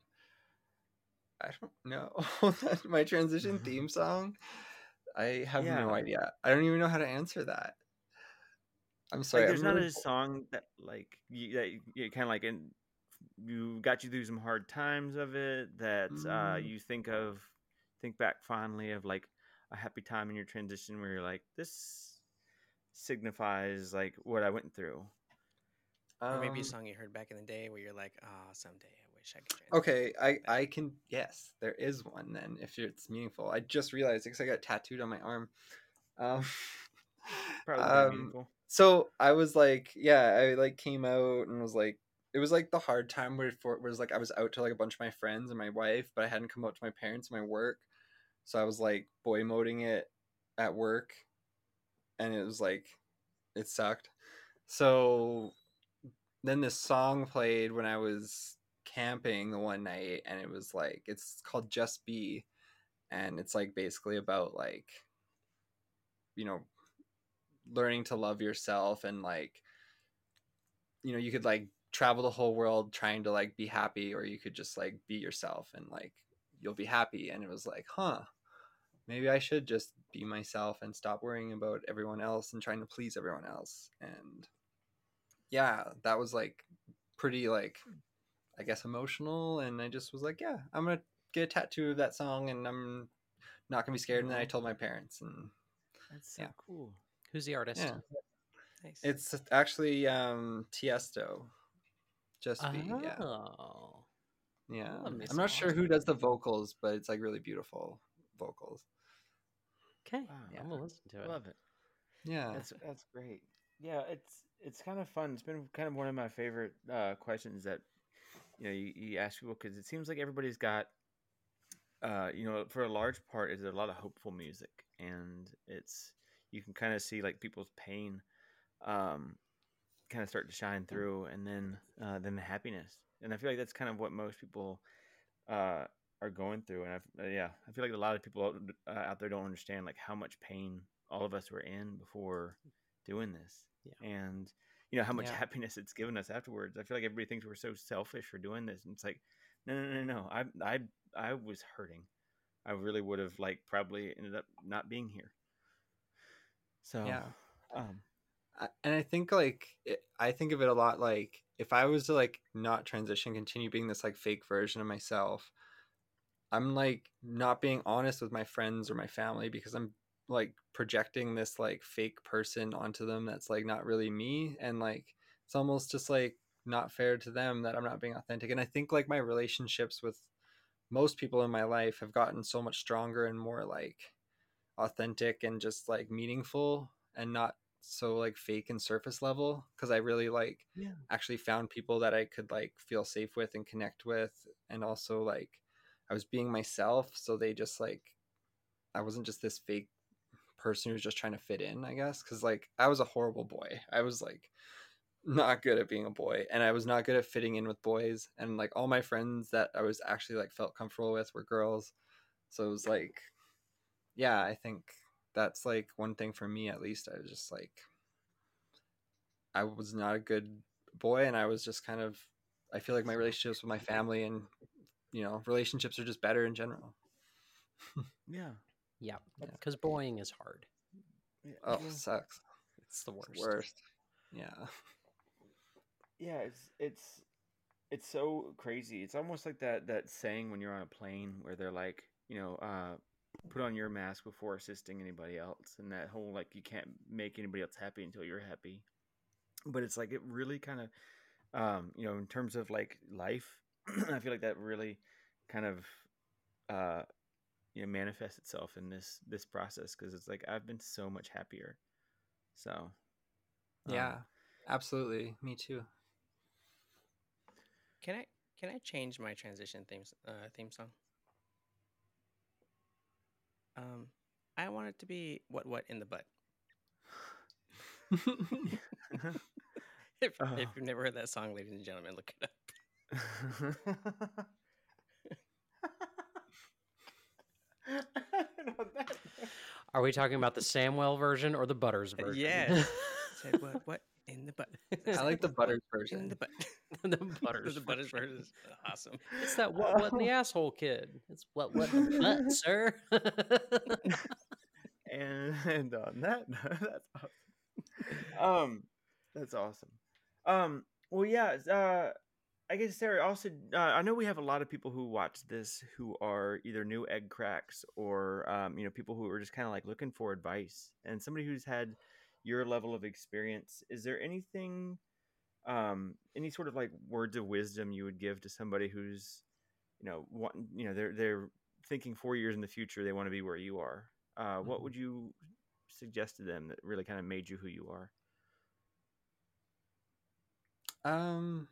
I don't know. My transition theme song. I have Yeah. no idea. I don't even know how to answer that. I'm sorry. Like, there's I'm not really a song that like you, that you kind of like in you got you through some hard times of it that uh, Mm. you think of think back fondly of like a happy time in your transition where you're like this signifies like what I went through. Or maybe a um, song you heard back in the day where you're like, oh, someday I wish I could. transition Okay, I like that." I can yes, there is one then if it's meaningful. I just realized because I got tattooed on my arm. Um, Probably pretty um, meaningful. so I was like, yeah, I like came out and was like, it was like the hard time where for was like I was out to like a bunch of my friends and my wife, but I hadn't come out to my parents and my work, so I was like boy moding it at work, and it was like, it sucked. So then this song played when I was camping the one night, and it was like it's called Just Be, and it's like basically about like, you know, learning to love yourself, and like, you know, you could like travel the whole world trying to like be happy, or you could just like be yourself and like you'll be happy. And it was like, huh, maybe I should just be myself and stop worrying about everyone else and trying to please everyone else. And yeah, that was like pretty like, I guess, emotional. And I just was like, yeah, I'm gonna get a tattoo of that song, and I'm not gonna be scared. And then I told my parents, and That's so yeah. cool. Who's the artist? Yeah, Nice. it's actually um Tiesto. Just be, yeah. Oh, Yeah, love me I'm some not sure who does the vocals, but it's like really beautiful vocals. okay. Wow. Yeah. I'm gonna listen to it. Love it. Yeah, That's that's great. Yeah, it's it's kind of fun. It's been kind of one of my favorite uh, questions that you know you, you ask people, because it seems like everybody's got uh, you know, for a large part, is a lot of hopeful music, and it's you can kind of see like people's pain um, kind of start to shine through, and then uh, then the happiness. And I feel like that's kind of what most people uh, are going through. And I've, uh, yeah, I feel like a lot of people out, uh, out there don't understand like how much pain all of us were in before doing this, Yeah. and you know how much Yeah. happiness it's given us afterwards. I feel like everybody thinks we're so selfish for doing this, and it's like, no, no, no, no. I, I, I was hurting. I really would have like probably ended up not being here. So, yeah. um, I- and I think like it, I think of it a lot like if I was to like not transition, continue being this like fake version of myself, I'm like not being honest with my friends or my family, because I'm like projecting this like fake person onto them that's like not really me, and like it's almost just like not fair to them that I'm not being authentic. And I think like my relationships with most people in my life have gotten so much stronger and more like authentic and just like meaningful, and not so like fake and surface level, because I really like yeah, actually found people that I could like feel safe with and connect with, and also like I was being myself, so they just like I wasn't just this fake person who was just trying to fit in, I guess, because like I was a horrible boy. I was like not good at being a boy, and I was not good at fitting in with boys, and like all my friends that I was actually like felt comfortable with were girls. So it was like, yeah, I think that's like one thing for me at least. I was just like I was not a good boy, and I was just kind of I feel like my relationships with my family and you know relationships are just better in general. yeah, Yeah, Yeah. because boying is hard. yeah. Oh, well, sucks. It's the It's worst. the worst. Yeah. yeah, it's it's it's so crazy. It's almost like that that saying when you're on a plane where they're like, you know, uh, put on your mask before assisting anybody else, and that whole like you can't make anybody else happy until you're happy. But it's like it really kind of, um, you know, in terms of like life, I feel like that really kind of, uh, you know, manifests itself in this this process, because it's like I've been so much happier. So, um, Yeah. Absolutely. Me too. Can I can I change my transition theme s- uh, theme song? Um, I want it to be what what in the butt. If Oh. if you've never heard that song, ladies and gentlemen, look it up. Are we talking about the Samwell version or the Butters version? Yes. Said what what in the butt. I Said like the what, what Butters in version. the butt. the Butters the butters version. version is awesome. It's that what what in the asshole kid. It's what what in the butt, sir. and, and on that note, that's awesome. Um, that's awesome. Um, well, yeah. Uh, I guess Sarah. Also, uh, I know we have a lot of people who watch this who are either new egg cracks or um, you know, people who are just kind of like looking for advice. And somebody who's had your level of experience, is there anything, um, any sort of like words of wisdom you would give to somebody who's, you know, want, you know, they're they're thinking four years in the future, they want to be where you are. Uh, what Mhm. would you suggest to them that really kind of made you who you are? Um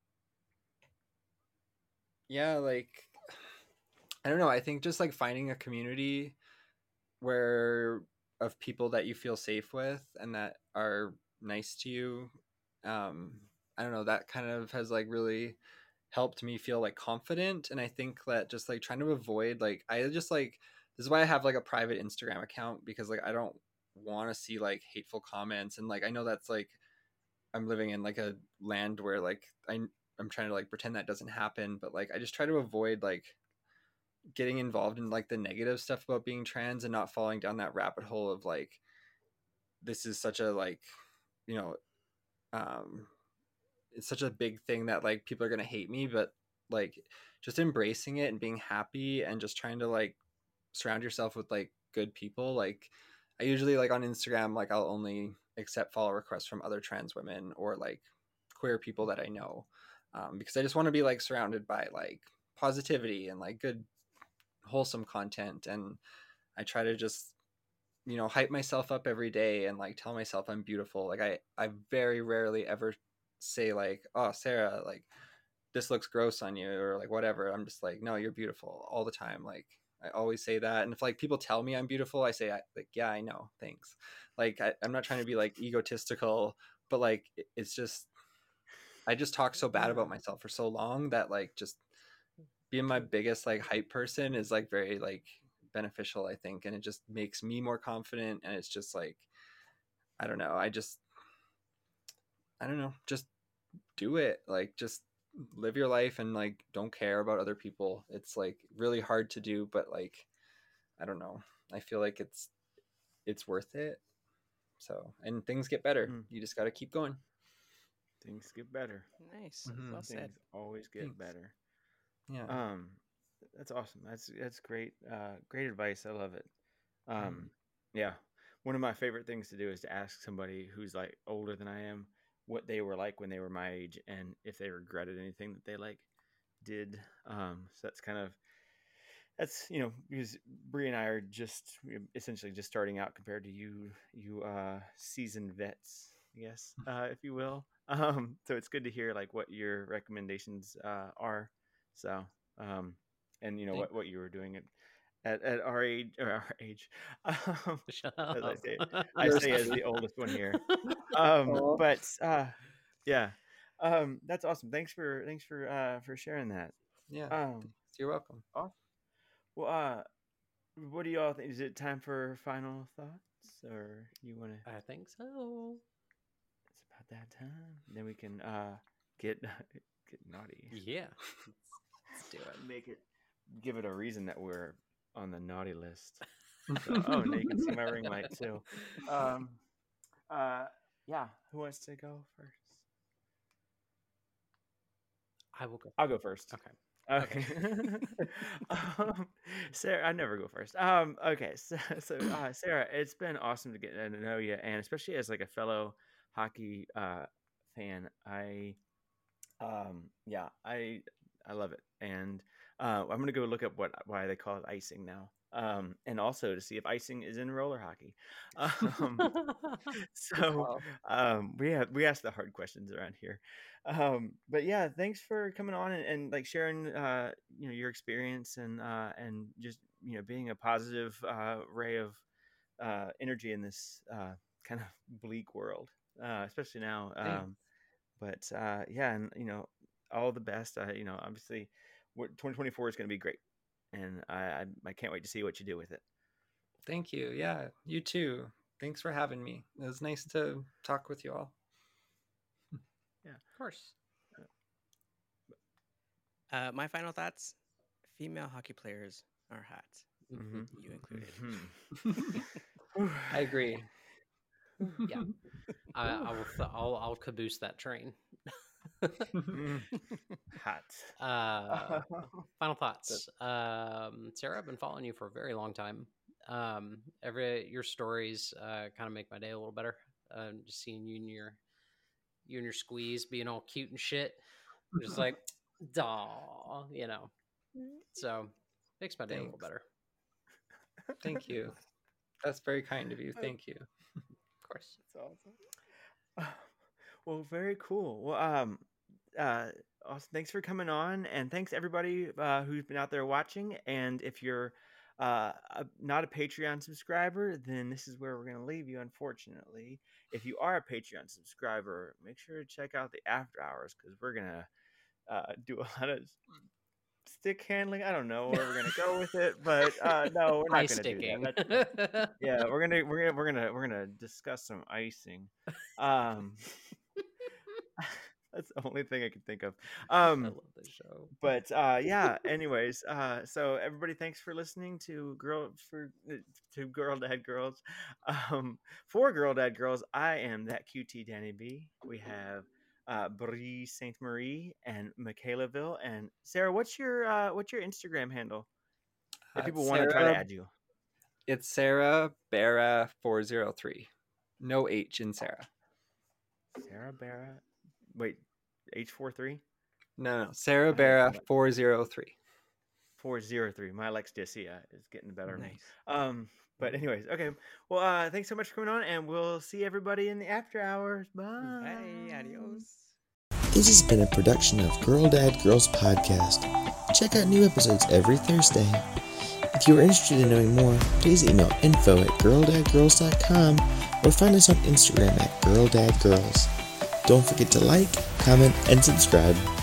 yeah, like I don't know, I think just like finding a community where of people that you feel safe with and that are nice to you. Um I don't know, that kind of has like really helped me feel like confident. And I think that just like trying to avoid like I just like this is why I have like a private Instagram account, because like I don't want to see like hateful comments, and like I know that's like I'm living in like a land where like I I'm trying to like pretend that doesn't happen, but like I just try to avoid like getting involved in like the negative stuff about being trans and not falling down that rabbit hole of like this is such a like, you know, um it's such a big thing that like people are going to hate me, but like just embracing it and being happy and just trying to like surround yourself with like good people. Like I usually like on Instagram, like I'll only accept follow requests from other trans women or like queer people that I know, um, because I just want to be like surrounded by like positivity and like good wholesome content. And I try to just, you know, hype myself up every day and like tell myself I'm beautiful. Like I I very rarely ever say like, oh Sarah, like this looks gross on you or like whatever. I'm just like, no, you're beautiful all the time. Like I always say that. And if like people tell me I'm beautiful, I say I, like, yeah, I know, thanks. Like I, I'm not trying to be like egotistical, but like it- it's just I just talk so bad about myself for so long that like just being my biggest like hype person is like very like beneficial, I think, and it just makes me more confident. And it's just like I don't know, I just I don't know, just do it. Like just live your life and like don't care about other people. It's like really hard to do, but like I don't know, I feel like it's it's worth it. So, and things get better. Mm. You just got to keep going. Things get better. Nice. Mhm. Well said. Things always get Thanks. better. Yeah. Um, that's awesome. That's that's great. Uh, great advice. I love it. Um, yeah. One of my favorite things to do is to ask somebody who's like older than I am what they were like when they were my age and if they regretted anything that they like did. Um, so that's kind of that's you know because Bree and I are just essentially just starting out compared to you you uh, seasoned vets, I guess, uh, if you will. Um, so it's good to hear like what your recommendations uh, are. So um, and you know what, what you were doing at at, at our age or our age. Um, Shut as I up. say, I You're say as sweet. the oldest one here. Um, Aw. but uh, yeah, um, that's awesome. Thanks for thanks for uh, for sharing that. Yeah. Um, You're welcome. awesome. Well, uh, what do y'all think? Is it time for final thoughts, or you want to? I think so. It's about that time. Then we can uh get get naughty. Yeah. Let's, let's do it. Make it. Give it a reason that we're on the naughty list. So, oh, now you can see my ring light too. Um, uh, yeah. Who wants to go first? I will go. I'll go first. Okay. Okay. um, Sarah, I never go first. Um, okay, so, so uh, Sarah, it's been awesome to get to know you, and especially as like a fellow hockey uh, fan, I, um, yeah, I I love it, and uh, I'm gonna go look up what why they call it icing now, um, and also to see if icing is in roller hockey. Um, so call. um we have we ask the hard questions around here, um but yeah, thanks for coming on and, and like sharing uh you know your experience and uh and just you know being a positive uh ray of uh energy in this uh kind of bleak world, uh especially now. Thanks. um but uh yeah, and you know all the best. Uh you know obviously what twenty twenty-four is going to be great, and I, I I can't wait to see what you do with it. Thank you. Yeah, you too. Thanks for having me. It was nice to talk with you all. Of course. Uh, my final thoughts: female hockey players are hot. Mhm. You included. Mhm. I agree. Yeah. I, I will. Th- I'll. I'll caboose that train. Mm. Hot. uh, final thoughts. Um, Sarah, I've been following you for a very long time. Um, every your stories uh, kind of make my day a little better. Um, just seeing you and your you and your squeeze being all cute and shit. I'm just like, daw, you know. So makes my day a little Thanks. better. Thank you. That's very kind of you. Thank you. Of course. That's awesome. Well, very cool. Well, um, uh, awesome. Thanks for coming on, and thanks everybody uh, who's been out there watching. And if you're uh, a, not a Patreon subscriber, then this is where we're going to leave you. Unfortunately, if you are a Patreon subscriber, make sure to check out the after hours because we're gonna uh, do a lot of stick handling. I don't know where we're gonna go with it, but uh, no, we're not Ice gonna sticking. do that. That's, yeah, we're gonna we're gonna we're gonna we're gonna discuss some icing. Um, that's the only thing I can think of. I Um, love this show. but uh, yeah. Anyways, uh, so everybody, thanks for listening to girl for to Girl Dad Girls. Um, for Girl Dad Girls, I am that Q T Danny B. We have uh, Bree Saint Marie and Michaelaville. And Sarah, what's your uh, what's your Instagram handle? If Uh, people want to try to Sarah- add you. It's Sarah Barra four zero three. No H in Sarah. Sarah Barra. Wait, H four three? No, no. Sarah have Barra that. four zero three. four zero three. My Alexia is getting the better of me. Nice. Um, but anyways, okay. Well, uh, thanks so much for coming on, and we'll see everybody in the after hours. Bye. Bye. Adios. This has been a production of Girl Dad Girls Podcast. Check out new episodes every Thursday. If you are interested in knowing more, please email info at girl dad girls dot com or find us on Instagram at girl dad girls. Don't forget to like, comment, and subscribe.